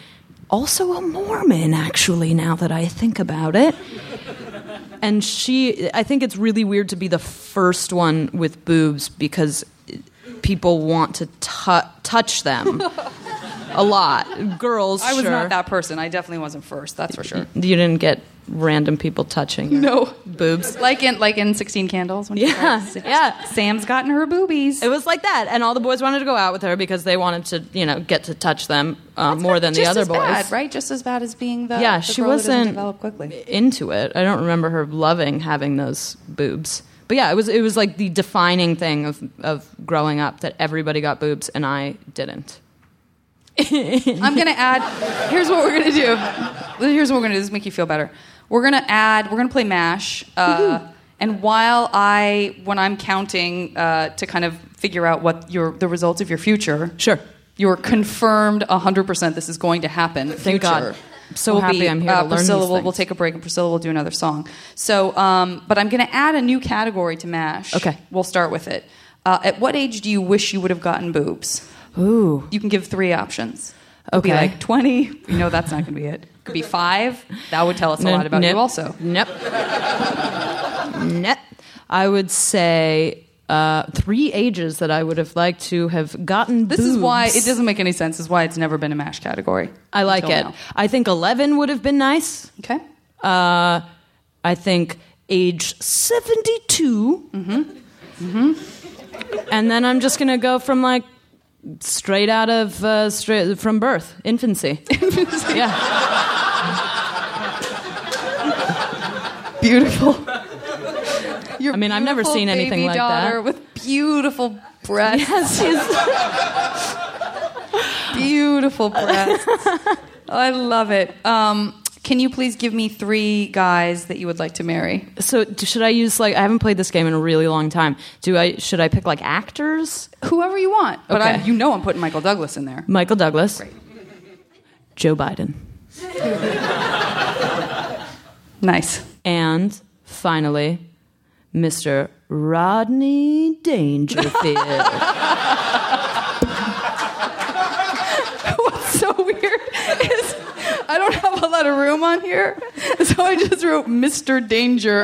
also a Mormon, actually, now that I think about it. And I think it's really weird to be the first one with boobs because people want to touch them a lot. Girls, I was sure. not that person. I definitely wasn't first. That's for sure. You didn't get random people touching your boobs. Like in 16 Candles. When Yeah. Sam's gotten her boobies. It was like that, and all the boys wanted to go out with her because they wanted to, get to touch them more than the other boys. Bad, right? Just as bad as being the Yeah, the she girl that doesn't wasn't develop quickly. into it. I don't remember her loving having those boobs. But yeah, it was like the defining thing of growing up that everybody got boobs and I didn't. I'm going to add. Here's what we're going to do. Here's what we're going to do. This make you feel better. We're going to play MASH. And when I'm counting to kind of figure out what the results of your future. Sure. You're confirmed 100% this is going to happen. Thank God. I'm so happy I'm here to learn Priscilla these things. we'll take a break and Priscilla will do another song. So, but I'm going to add a new category to MASH. Okay. We'll start with it. At what age do you wish you would have gotten boobs? Ooh. You can give 3 options. It could Okay. be like 20. We know that's not going to be it. It could be 5. That would tell us a lot about you also. Nope. I would say 3 ages that I would have liked to have gotten This boobs. is why it doesn't make any sense. This is why it's never been a MASH category. I like until it. now. I think 11 would have been nice. Okay. I think age 72. And then I'm just going to go from like straight from birth, infancy. Yeah. Beautiful. Your I've never beautiful seen anything baby like daughter that. with beautiful breasts. Beautiful breasts. I love it. Can you please give me 3 guys that you would like to marry? So should I use I haven't played this game in a really long time. Should I pick like actors? Whoever you want. But Okay. I'm putting Michael Douglas in there. Michael Douglas. Great. Joe Biden. Nice. And finally, Mr. Rodney Dangerfield. What's so weird is I don't have a lot of room on here, so I just wrote Mr. Danger.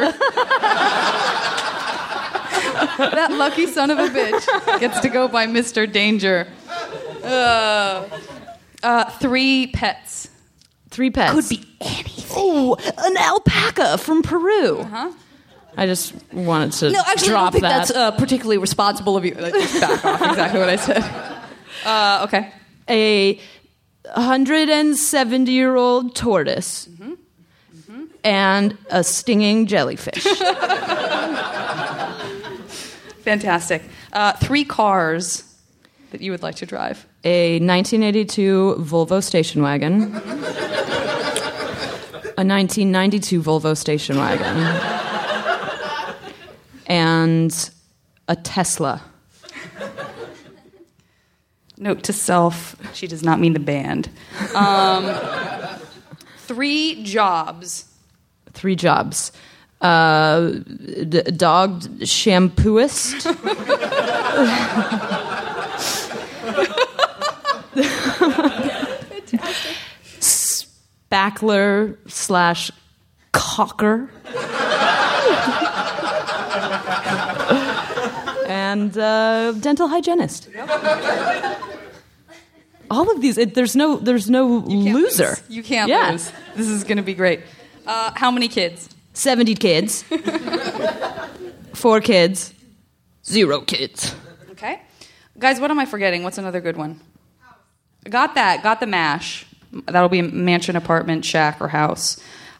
That lucky son of a bitch gets to go by Mr. Danger. 3 pets. 3 pets. Could be anything. Oh, an alpaca from Peru. Uh-huh. I just wanted to No, actually, drop I don't think that. that's particularly responsible of you. Just back off. Exactly what I said. Okay. A 170-year-old tortoise and a stinging jellyfish. Fantastic. 3 cars that you would like to drive. A 1982 Volvo station wagon. A 1992 Volvo station wagon. And a Tesla. Note to self, she does not mean the band. 3 jobs. 3 jobs. Dog shampooist. Spackler / cocker. And dental hygienist. All of these, there's no loser. You can't Yeah. lose. This is going to be great. How many kids? 70 kids. 4 kids. 0 kids. Okay. Guys, what am I forgetting? What's another good one? Got that. Got the MASH. That'll be mansion, apartment, shack, or house.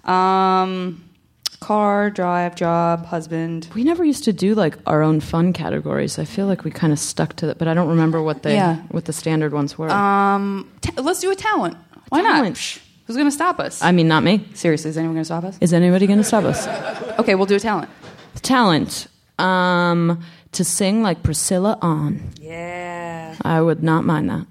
Car, drive, job, husband. We never used to do like our own fun categories. I feel like we kind of stuck to that, but I don't remember what the standard ones were. Let's do a talent. Why Talent. not? Who's going to stop us? I mean, not me. Seriously, is anyone going to stop us? Is anybody going to stop us? Okay, we'll do a talent. Talent. To sing like Priscilla on. Yeah. I would not mind that.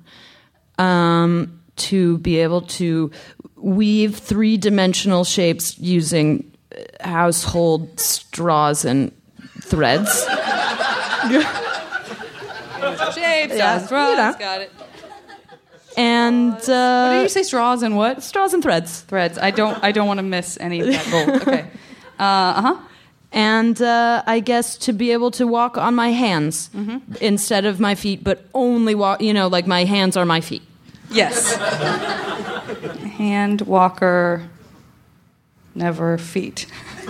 To be able to weave 3-dimensional shapes using household straws and threads. Shapes, Yeah, straws, you know. got it. And What did you say? Straws and what? straws and threads. Threads. I don't want to miss any of that gold. Okay. And I guess to be able to walk on my hands instead of my feet, but only walk. Like my hands are my feet. Yes. Hand walker, never feet.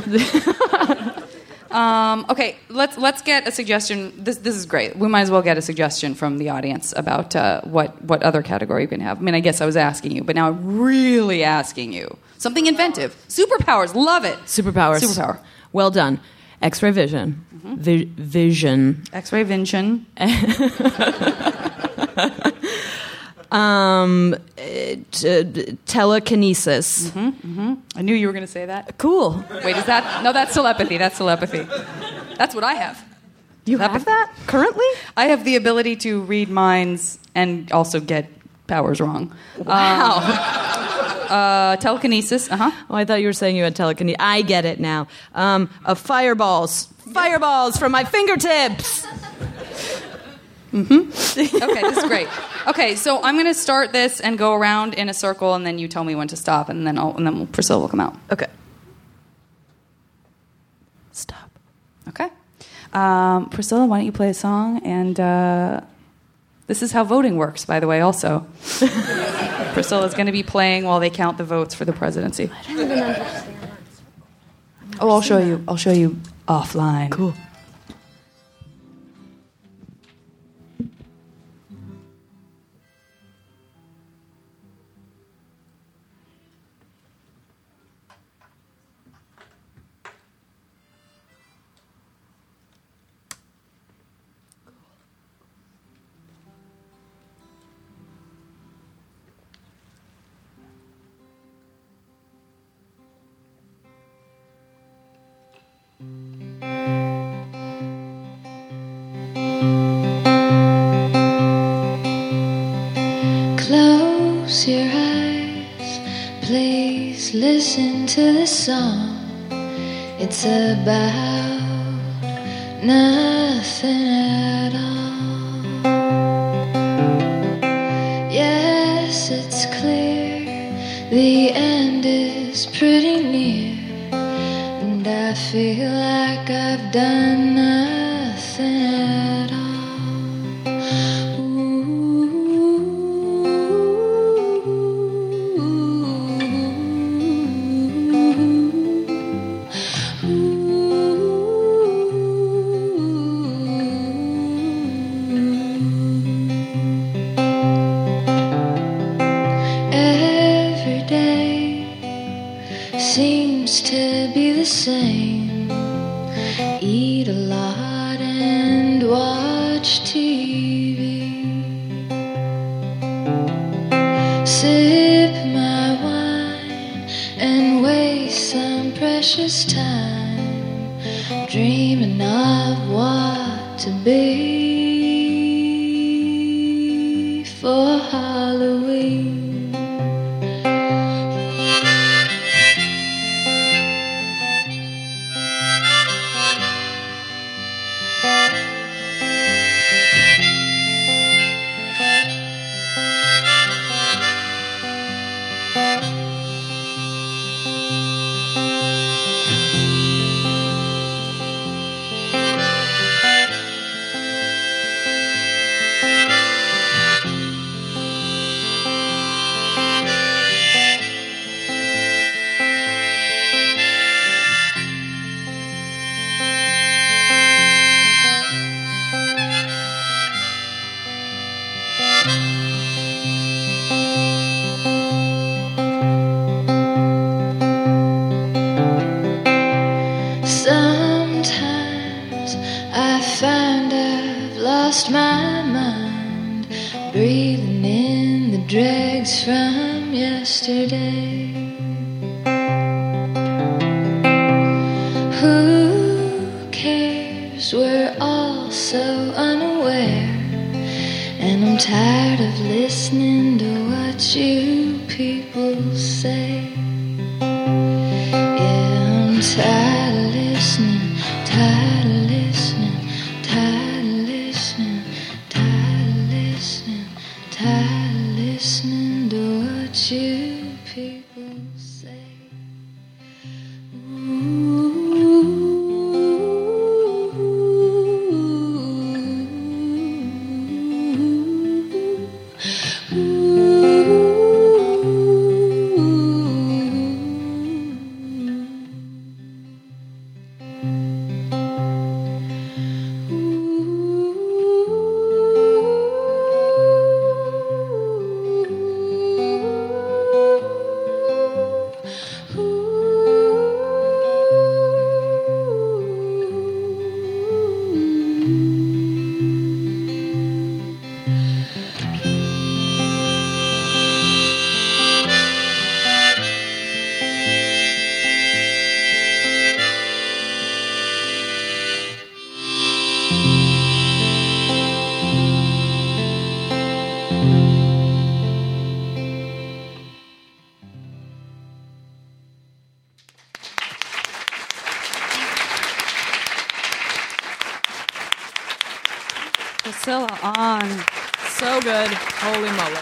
Okay, let's get a suggestion. This is great. We might as well get a suggestion from the audience about what other category you can have. I mean, I guess I was asking you, but now I'm really asking you. Something inventive. Superpowers. Love it. Superpower. Well done. X-ray vision. Vision. X-ray vision. Telekinesis. I knew you were going to say that. Cool. Wait, is that? No, that's telepathy. That's telepathy. That's what I have. You have that currently? I have the ability to read minds and also get powers wrong. Wow. Telekinesis. Oh, I thought you were saying you had telekinesis. I get it now. Fireballs from my fingertips. Okay, this is great. Okay, so I'm going to start this and go around in a circle, and then you tell me when to stop, and then Priscilla will come out. Okay. Stop. Okay. Priscilla, why don't you play a song? And this is how voting works, by the way, also. Priscilla's going to be playing while they count the votes for the presidency. I don't even understand. Oh, I'll show you. I'll show you offline. Cool. Close your eyes, please listen to the song. It's about nothing at all. Yes, it's clear the end is pretty near, and I feel like I've done nothing at all. Every day seems to be the same. Eat a lot and watch TV. Sip my wine and waste some precious time dreaming of what to be for Halloween. Sometimes I find I've lost my mind, breathing in the dregs from yesterday. Who cares? We're all so unaware, and I'm tired of listening to what you people say. Yeah, I'm tired of listening, tired of listening, tired of listening, tired of listening, tired of listening. Priscilla on. So good. Holy moly.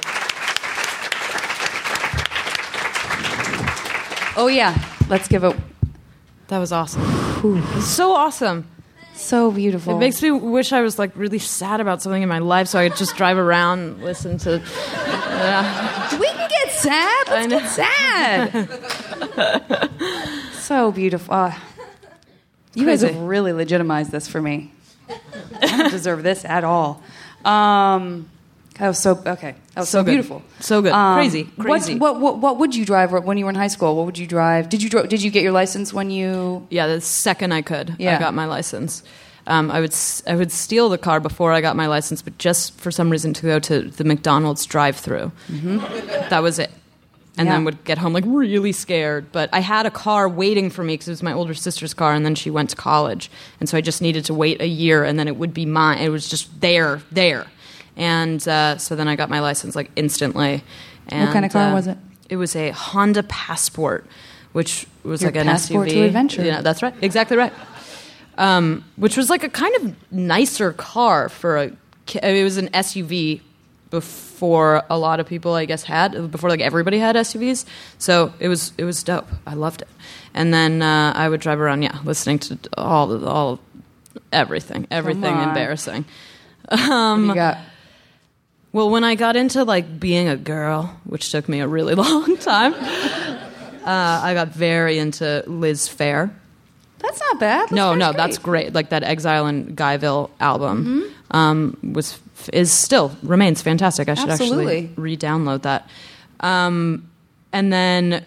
Oh yeah, let's give it. That was awesome. It was so awesome. So beautiful. It makes me wish I was like really sad about something in my life so I could just drive around and listen to... We can get sad. Let's get sad. So beautiful. You guys have really legitimized this for me. I don't deserve this at all. That was so okay. That was so beautiful. So good. Crazy. What would you drive when you were in high school? What would you drive? Did you get your license when you? Yeah, the second I could, Yeah. I got my license. I would steal the car before I got my license, but just for some reason to go to the McDonald's drive-through. Mm-hmm. That was it. And then would get home like really scared. But I had a car waiting for me because it was my older sister's car, and then she went to college, and so I just needed to wait a year, and then it would be mine. It was just there. And so then I got my license like instantly. And, What kind of car was it? It was a Honda Passport, which was Your like an passport SUV. to adventure. Yeah, that's right. Exactly right. Which was like a kind of nicer car for it was an SUV before a lot of people, I guess, before like everybody had SUVs. So it was dope. I loved it. And then I would drive around, listening to all everything embarrassing. What do you got? Well, when I got into like being a girl, which took me a really long time, I got very into Liz Phair. That's not bad. That's great. Like that Exile in Guyville album remains fantastic. I should Absolutely. actually re-download that. And then,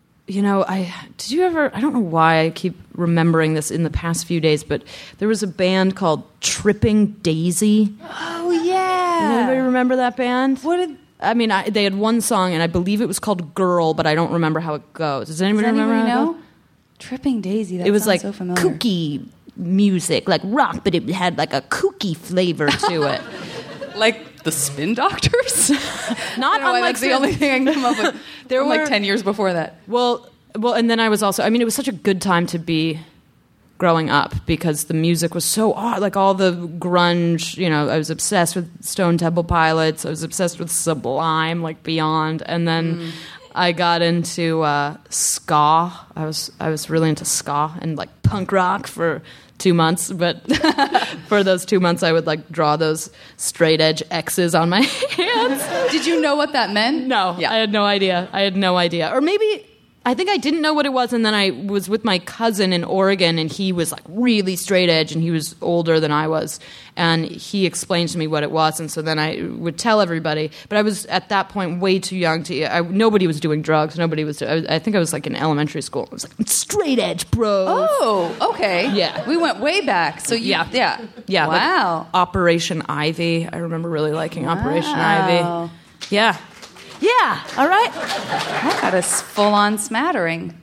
I don't know why I keep remembering this in the past few days, but there was a band called Tripping Daisy. Oh yeah. Does anybody remember that band? They had one song, and I believe it was called Girl, but I don't remember how it goes. Does anybody remember how it goes? Tripping Daisy. That It was sounds like so familiar. kooky music, like rock, but it had like a kooky flavor to it. Like the Spin Doctors. Not unlike that's the only thing I can come up with. There From were like 10 years before that. Well, and then I was also. It was such a good time to be growing up because the music was so odd, like all the grunge. I was obsessed with Stone Temple Pilots. I was obsessed with Sublime, like beyond, and then. I got into ska. I was really into ska and like punk rock for 2 months, but for those 2 months I would like draw those straight edge X's on my hands. Did you know what that meant? No, Yeah. I had no idea. Or maybe I think I didn't know what it was, and then I was with my cousin in Oregon, and he was like really straight edge, and he was older than I was, and he explained to me what it was, and so then I would tell everybody. But I was at that point way too young to. Nobody was doing drugs. Nobody was. I think I was like in elementary school. I was like straight edge, bro. Oh, okay. Yeah. We went way back. So Yeah. Wow. Like Operation Ivy. I remember really liking Operation Ivy. Yeah. Yeah, all right. I got a full-on smattering.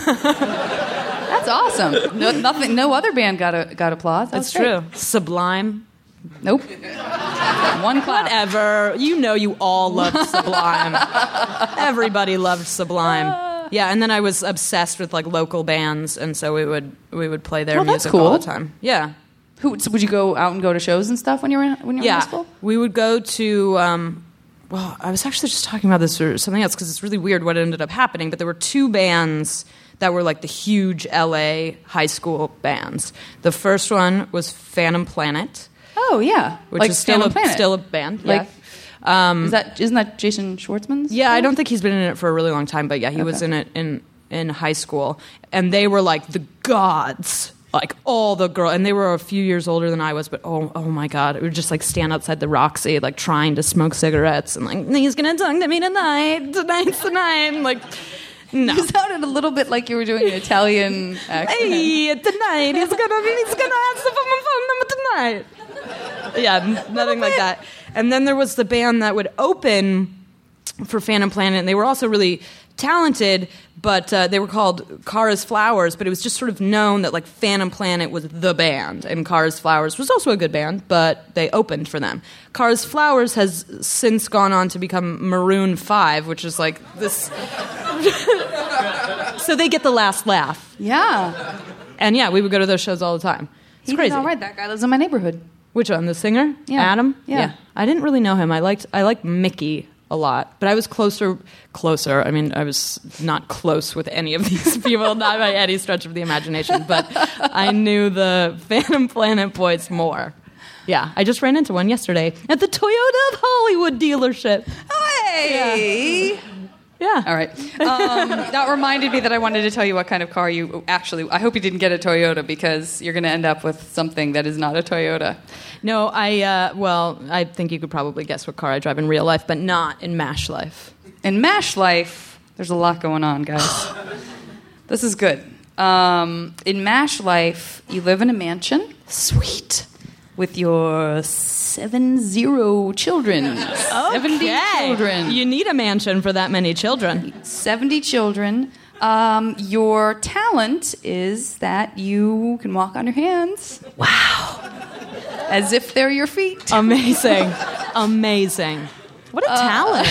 That's awesome. No other band got applause. That's true. Sublime. Nope. One clap. Whatever. You all loved Sublime. Everybody loved Sublime. Yeah, and then I was obsessed with like local bands, and so we would play their Oh, that's music cool. all the time. Yeah. So would you go out and go to shows and stuff when you were in high school? We would go to. Well, I was actually just talking about this or something else because it's really weird what ended up happening. But there were two bands that were like the huge LA high school bands. The first one was Phantom Planet. Oh yeah, Which like is still Phantom Planet. still a band. Like, yeah. isn't that Jason Schwartzman's? Yeah, I don't think he's been in it for a really long time, but yeah, he was in it in high school. And they were like the gods. Like all the girls, and they were a few years older than I was, but oh my god, it would just like stand outside the Roxy, like trying to smoke cigarettes, and like he's gonna talk to me tonight's the night, like no. You sounded a little bit like you were doing an Italian accent. Hey, tonight he's gonna ask for my phone number tonight. Yeah, nothing like that. And then there was the band that would open for Phantom Planet, and they were also really talented, but they were called Cars Flowers, but it was just sort of known that like Phantom Planet was the band, and Cars Flowers was also a good band, but they opened for them. Cars Flowers has since gone on to become Maroon 5, which is like this... So they get the last laugh. Yeah. And yeah, we would go to those shows all the time. It's He crazy. did all right. That guy lives in my neighborhood. Which one? The singer? Yeah. Adam? Yeah. I didn't really know him. I liked Mickey a lot, but I was closer. I mean, I was not close with any of these people, not by any stretch of the imagination, but I knew the Phantom Planet boys more. Yeah, I just ran into one yesterday at the Toyota of Hollywood dealership. Hey! Yeah. All right. That reminded me that I wanted to tell you what kind of car you actually... I hope you didn't get a Toyota because you're going to end up with something that is not a Toyota. No, I think you could probably guess what car I drive in real life, but not in MASH life. In MASH life, there's a lot going on, guys. This is good. In MASH life, you live in a mansion. Sweet. With your 70 children. 70 children. You need a mansion for that many children. 70 children. Your talent is that you can walk on your hands. Wow. As if they're your feet. Amazing. Amazing. What a talent.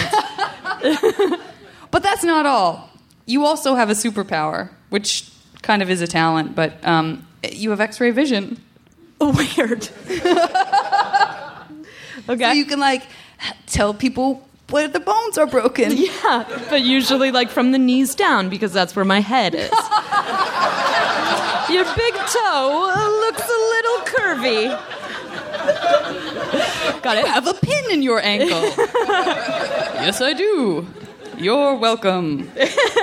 But that's not all. You also have a superpower, which kind of is a talent, but you have X-ray vision. Weird. Okay. So you can, like, tell people where the bones are broken. Yeah, but usually, like, from the knees down, because that's where my head is. Your big toe looks a little curvy. Got it? You have a pin in your ankle. Yes, I do. You're welcome.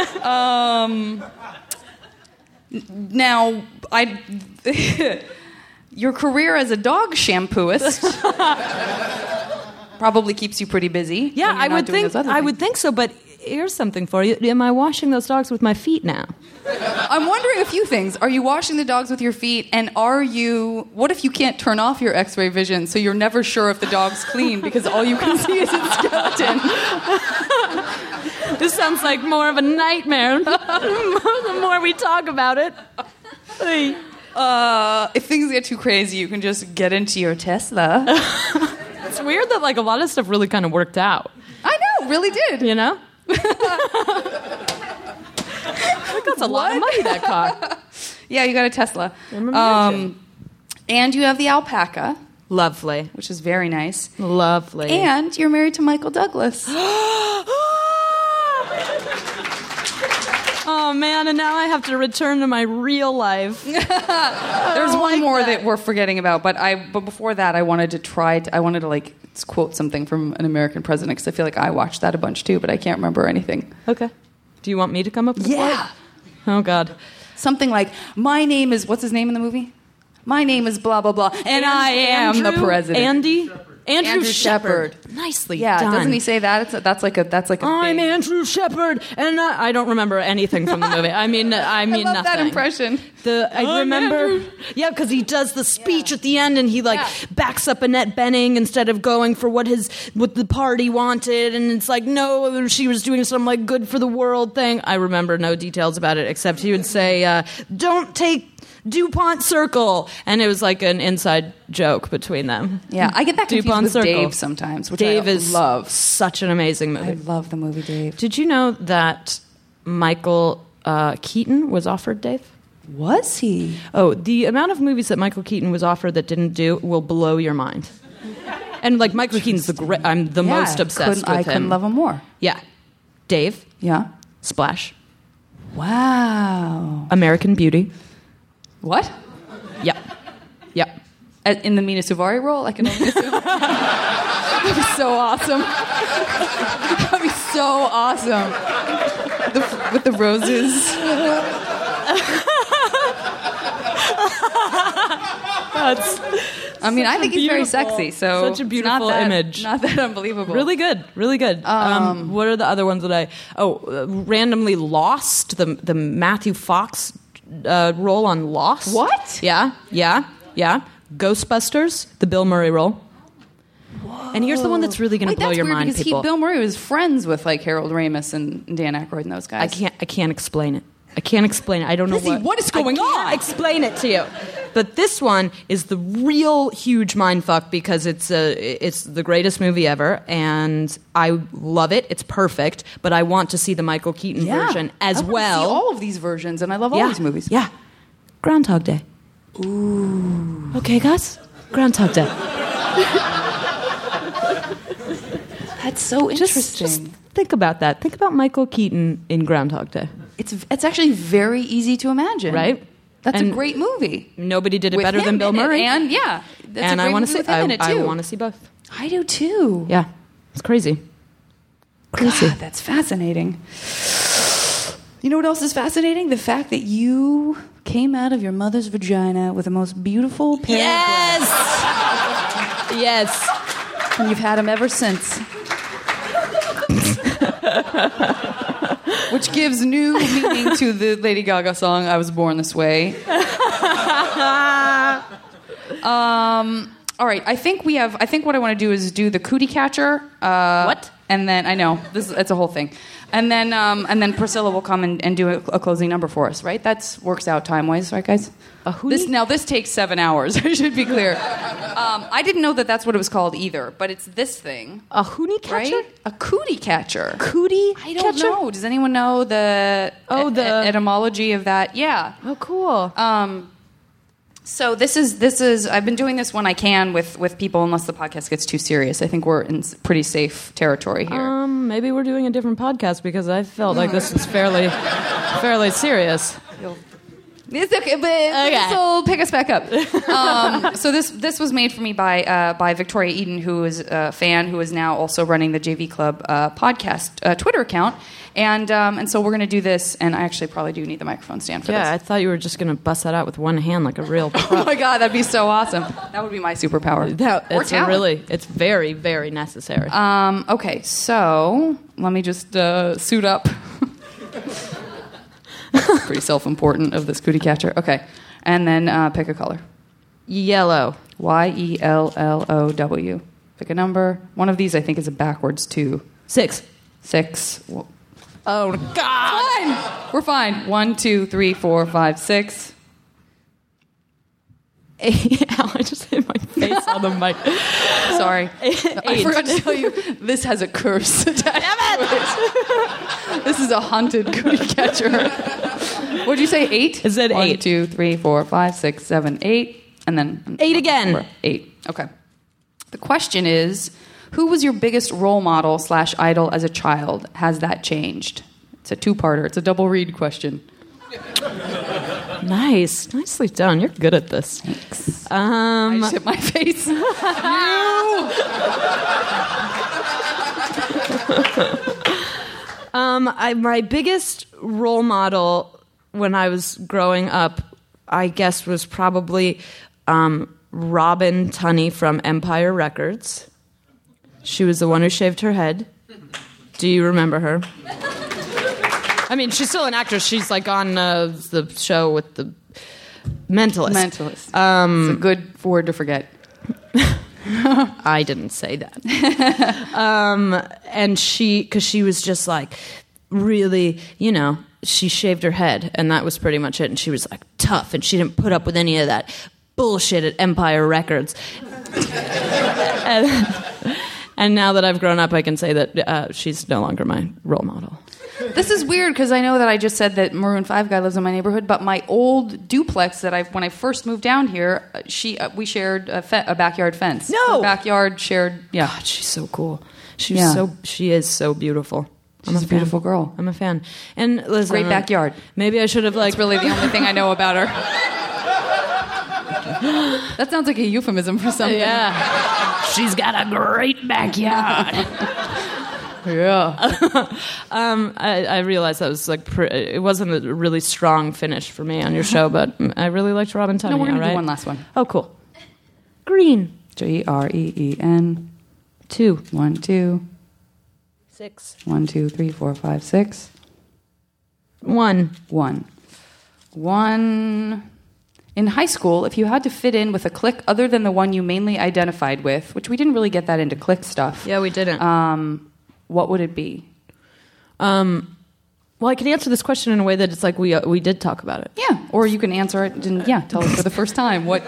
Now, your career as a dog shampooist probably keeps you pretty busy. Yeah, I would think. I would think so. But here's something for you. Am I washing those dogs with my feet now? I'm wondering a few things. Are you washing the dogs with your feet? And what if you can't turn off your X-ray vision, so you're never sure if the dog's clean because all you can see is its skeleton? This sounds like more of a nightmare the more we talk about it. If things get too crazy, you can just get into your Tesla. It's weird that, like, a lot of stuff really kind of worked out. I know, really did. You know? That's a lot of money, that car. Yeah, you got a Tesla. And you have the alpaca. Lovely. Which is very nice. Lovely. And you're married to Michael Douglas. Oh, man, and now I have to return to my real life. There's one more that we're forgetting about, but before that, I wanted to like quote something from an American president, because I feel like I watched that a bunch too, but I can't remember anything. Okay. Do you want me to come up with Yeah. Oh, God. Something like, my name is, what's his name in the movie? My name is blah, blah, blah, and I am the president. Andrew Shepard. Nicely done. done. Doesn't he say that? That's like a I'm big... Andrew Shepard, and I don't remember anything from the movie. I mean I love nothing. that impression. I remember, yeah, because he does the speech at the end, and he backs up Annette Bening instead of going for what the party wanted, and it's like, no, she was doing some like good for the world thing. I remember no details about it except he would say, "Don't take DuPont Circle," and it was like an inside joke between them. Yeah, I get that confused DuPont with Circle. Dave sometimes, which Dave I is love. Such an amazing movie. I love the movie Dave. Did you know that Michael Keaton was offered Dave? Was he? Oh, the amount of movies that Michael Keaton was offered that didn't do will blow your mind. And like Michael Keaton's I'm the most obsessed with him. I couldn't love him more. Yeah. Dave. Yeah. Splash. Wow. American Beauty. What? Yep. Yep. In the Mina Suvari role? I can only assume. That'd be so awesome. That'd be so awesome. With the roses. I think he's very sexy. So such a beautiful image. Not that unbelievable. Really good. Really good. What are the other ones that randomly Lost, the Matthew Fox role on Lost. What? Yeah. Ghostbusters, the Bill Murray role. Whoa. And here's the one that's really going to blow your mind, because people. Bill Murray was friends with like Harold Ramis and Dan Aykroyd and those guys. I can't explain it. I don't know what is going on. I can't explain it to you. But this one is the real huge mindfuck because it's the greatest movie ever, and I love it. It's perfect, but I want to see the Michael Keaton version as well. I want to see all of these versions, and I love all these movies. Yeah. Groundhog Day. Ooh. Okay, guys. Groundhog Day. That's so interesting. Just think about that. Think about Michael Keaton in Groundhog Day. It's actually very easy to imagine, Right? That's And a great movie. Nobody did it With better than him Bill in it, Murray. and yeah, that's and a I great want movie to see. with him in it I too. want to see both. I do too. Yeah, it's crazy. Crazy. God, that's fascinating. You know what else is fascinating? The fact that you came out of your mother's vagina with the most beautiful pair of breasts, Yes. and you've had them ever since. Which gives new meaning to the Lady Gaga song "I Was Born This Way." All right, I think what I want to do is do the cootie catcher. What? And then I know it's a whole thing, and then Priscilla will come and do a closing number for us. Right? That works out time wise, right, guys? A hootie? This takes 7 hours. I should be clear. I didn't know that that's what it was called either, but it's this thing. A hoonie catcher? Right? A cootie catcher. Cootie I don't know. Does anyone know the etymology of that? Yeah. Oh, cool. So this is I've been doing this when I can with people, unless the podcast gets too serious. I think we're in pretty safe territory here. Maybe we're doing a different podcast because I felt like this is fairly serious. It's okay, but this will pick us back up. So this was made for me by Victoria Eden, who is a fan, who is now also running the JV Club podcast Twitter account, and so we're going to do this. And I actually probably do need the microphone stand for this. Yeah, I thought you were just going to bust that out with one hand like a real pro. Oh my god, that'd be so awesome. That would be my superpower. Or talent. It's very, very necessary. Okay, so let me just suit up. Pretty self-important of this cootie catcher. Okay, and then pick a color. Yellow. YELLOW. Pick a number. One of these I think is a backwards 2. 6. 6. Well, Oh God! fine. We're fine. 1, 2, 3, 4, 5, 6. Ow, I just hit my face on the mic. Sorry. I 8. forgot to tell you, this has a curse attached to it. This is a haunted cootie catcher. What did you say, 8? It said 8. 1, 2, 3, 4, 5, 6, 7, 8. And then 8 again. Number 8. Okay. The question is, who was your biggest role model / idol as a child? Has that changed? It's a two-parter. It's a double read question. Nice. Nicely done. You're good at this. Thanks. I just hit my face. My biggest role model when I was growing up, I guess, was probably Robin Tunney from Empire Records. She was the one who shaved her head. Do you remember her? I mean, she's still an actress. She's like on the show with the Mentalist. It's a good word to forget. I didn't say that. And because she was just like really, she shaved her head, and that was pretty much it. And she was like tough, and she didn't put up with any of that bullshit at Empire Records. And now that I've grown up, I can say that she's no longer my role model. This is weird because I know that I just said that Maroon 5 guy lives in my neighborhood, but my old duplex that when I first moved down here, we shared a backyard fence. No! Her backyard shared. Yeah, God, she's so cool. She is so beautiful. She's a beautiful girl. I'm a fan. And listen, Great backyard. Maybe I should have That's really the only thing I know about her. That sounds like a euphemism for something. Yeah. She's got a great backyard. Yeah. I realized that was like it wasn't a really strong finish for me on your show, but I really liked Robin Tunney. No, we're going all to do right? one last one. Oh, cool. Green. GREEN. 2. 1, 2. 6. 1, 2, 3, 4, 5, 6. 1. 1. In high school, if you had to fit in with a clique other than the one you mainly identified with, which we didn't really get that into clique stuff. Yeah, we didn't. What would it be? Well, I can answer this question in a way that it's like we did talk about it. Yeah, or you can answer it and tell us for the first time what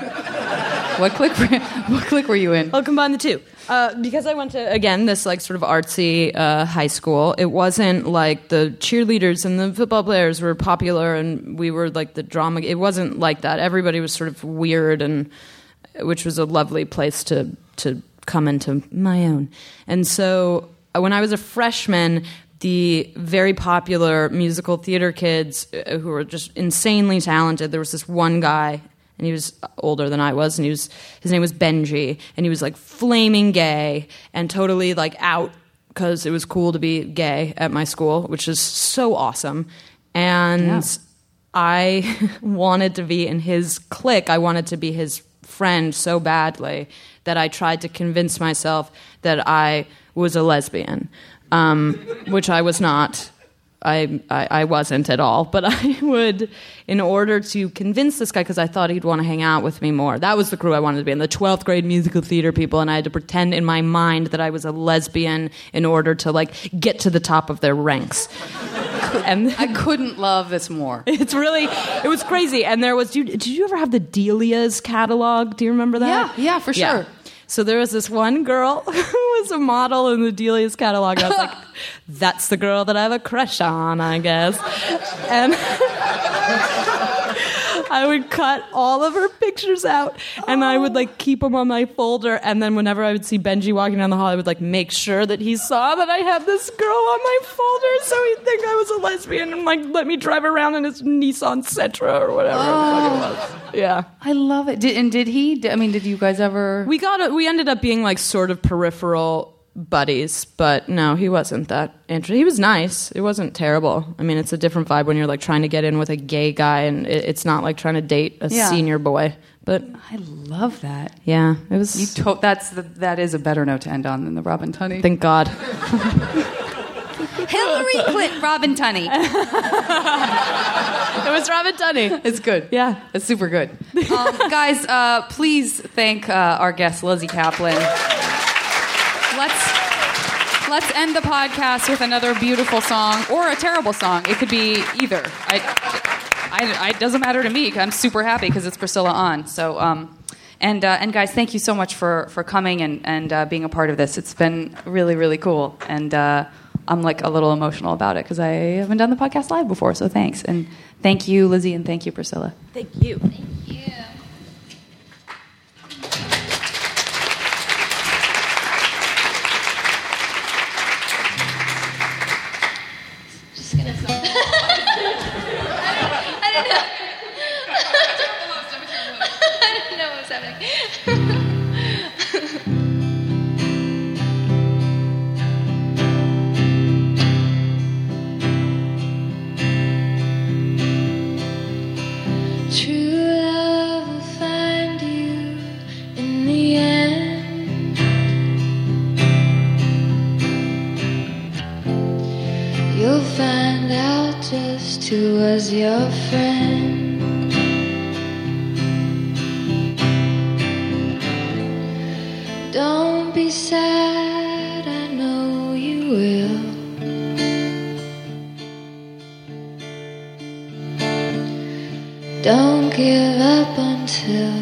clique were you in? I'll combine the two. Because I went to, again, this like sort of artsy high school. It wasn't like the cheerleaders and the football players were popular and we were like the drama. It wasn't like that. Everybody was sort of weird and which was a lovely place to come into my own. And so when I was a freshman, the very popular musical theater kids who were just insanely talented, there was this one guy, and he was older than I was, and his name was Benji, and he was like flaming gay and totally like out because it was cool to be gay at my school, which is so awesome. And I wanted to be in his clique. I wanted to be his friend so badly that I tried to convince myself that I was a lesbian, which I was not. I wasn't at all, but I would, in order to convince this guy, because I thought he'd want to hang out with me more. That was the crew I wanted to be in, the 12th grade musical theater people, and I had to pretend in my mind that I was a lesbian in order to like get to the top of their ranks. And I couldn't love this more. It was crazy. And there was, did you ever have the Delia's catalog? Do you remember that? Yeah, for sure. Yeah. So there was this one girl who was a model in the Delia's catalog. And I was like, that's the girl that I have a crush on, I guess. And I would cut all of her pictures out, and I would like keep them on my folder. And then whenever I would see Benji walking down the hall, I would like make sure that he saw that I had this girl on my folder, so he'd think I was a lesbian and like let me drive around in his Nissan Sentra or whatever the fuck it was. Yeah, I love it. Did he? I mean, did you guys ever? We ended up being like sort of peripheral buddies, but no, he wasn't that interesting. He was nice. It wasn't terrible. I mean, it's a different vibe when you're like trying to get in with a gay guy, and it's not like trying to date a senior boy. But I love that. Yeah, it was. That is a better note to end on than the Robin Tunney. Thank God. Hillary Clinton, Robin Tunney. It was Robin Tunney. It's good. Yeah, it's super good. Guys, please thank our guest Lizzy Caplan. Let's end the podcast with another beautiful song or a terrible song. It could be either. It doesn't matter to me. I'm super happy because it's Priscilla on. So, and guys, thank you so much for coming and being a part of this. It's been really, really cool. And I'm like a little emotional about it because I haven't done the podcast live before. So thanks. And thank you, Lizzy, and thank you, Priscilla. Thank you. Thank you. Who was your friend? Don't be sad, I know you will. Don't give up until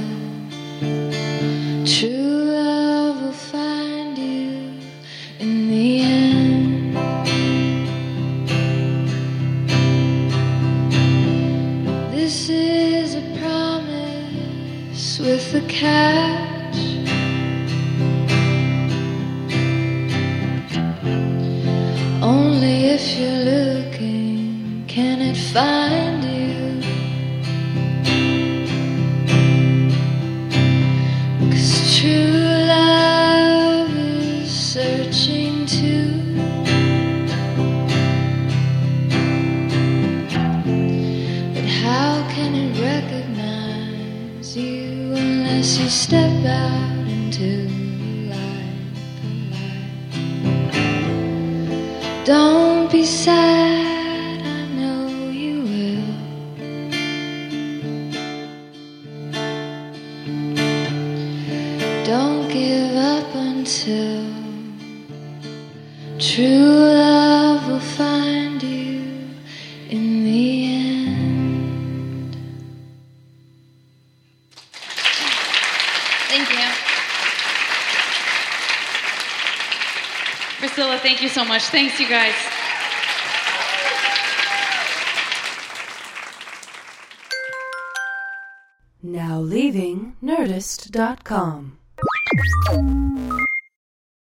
true love will find you in the end. This is a promise with a catch. Only if you're looking can it find you. 'Cause true love is searching too. How can it recognize you unless you step out into the light? Don't be sad, I know you will. Don't give up until true love will find you in the end. Thank you. Priscilla, thank you so much. Thanks, you guys. Now leaving Nerdist.com.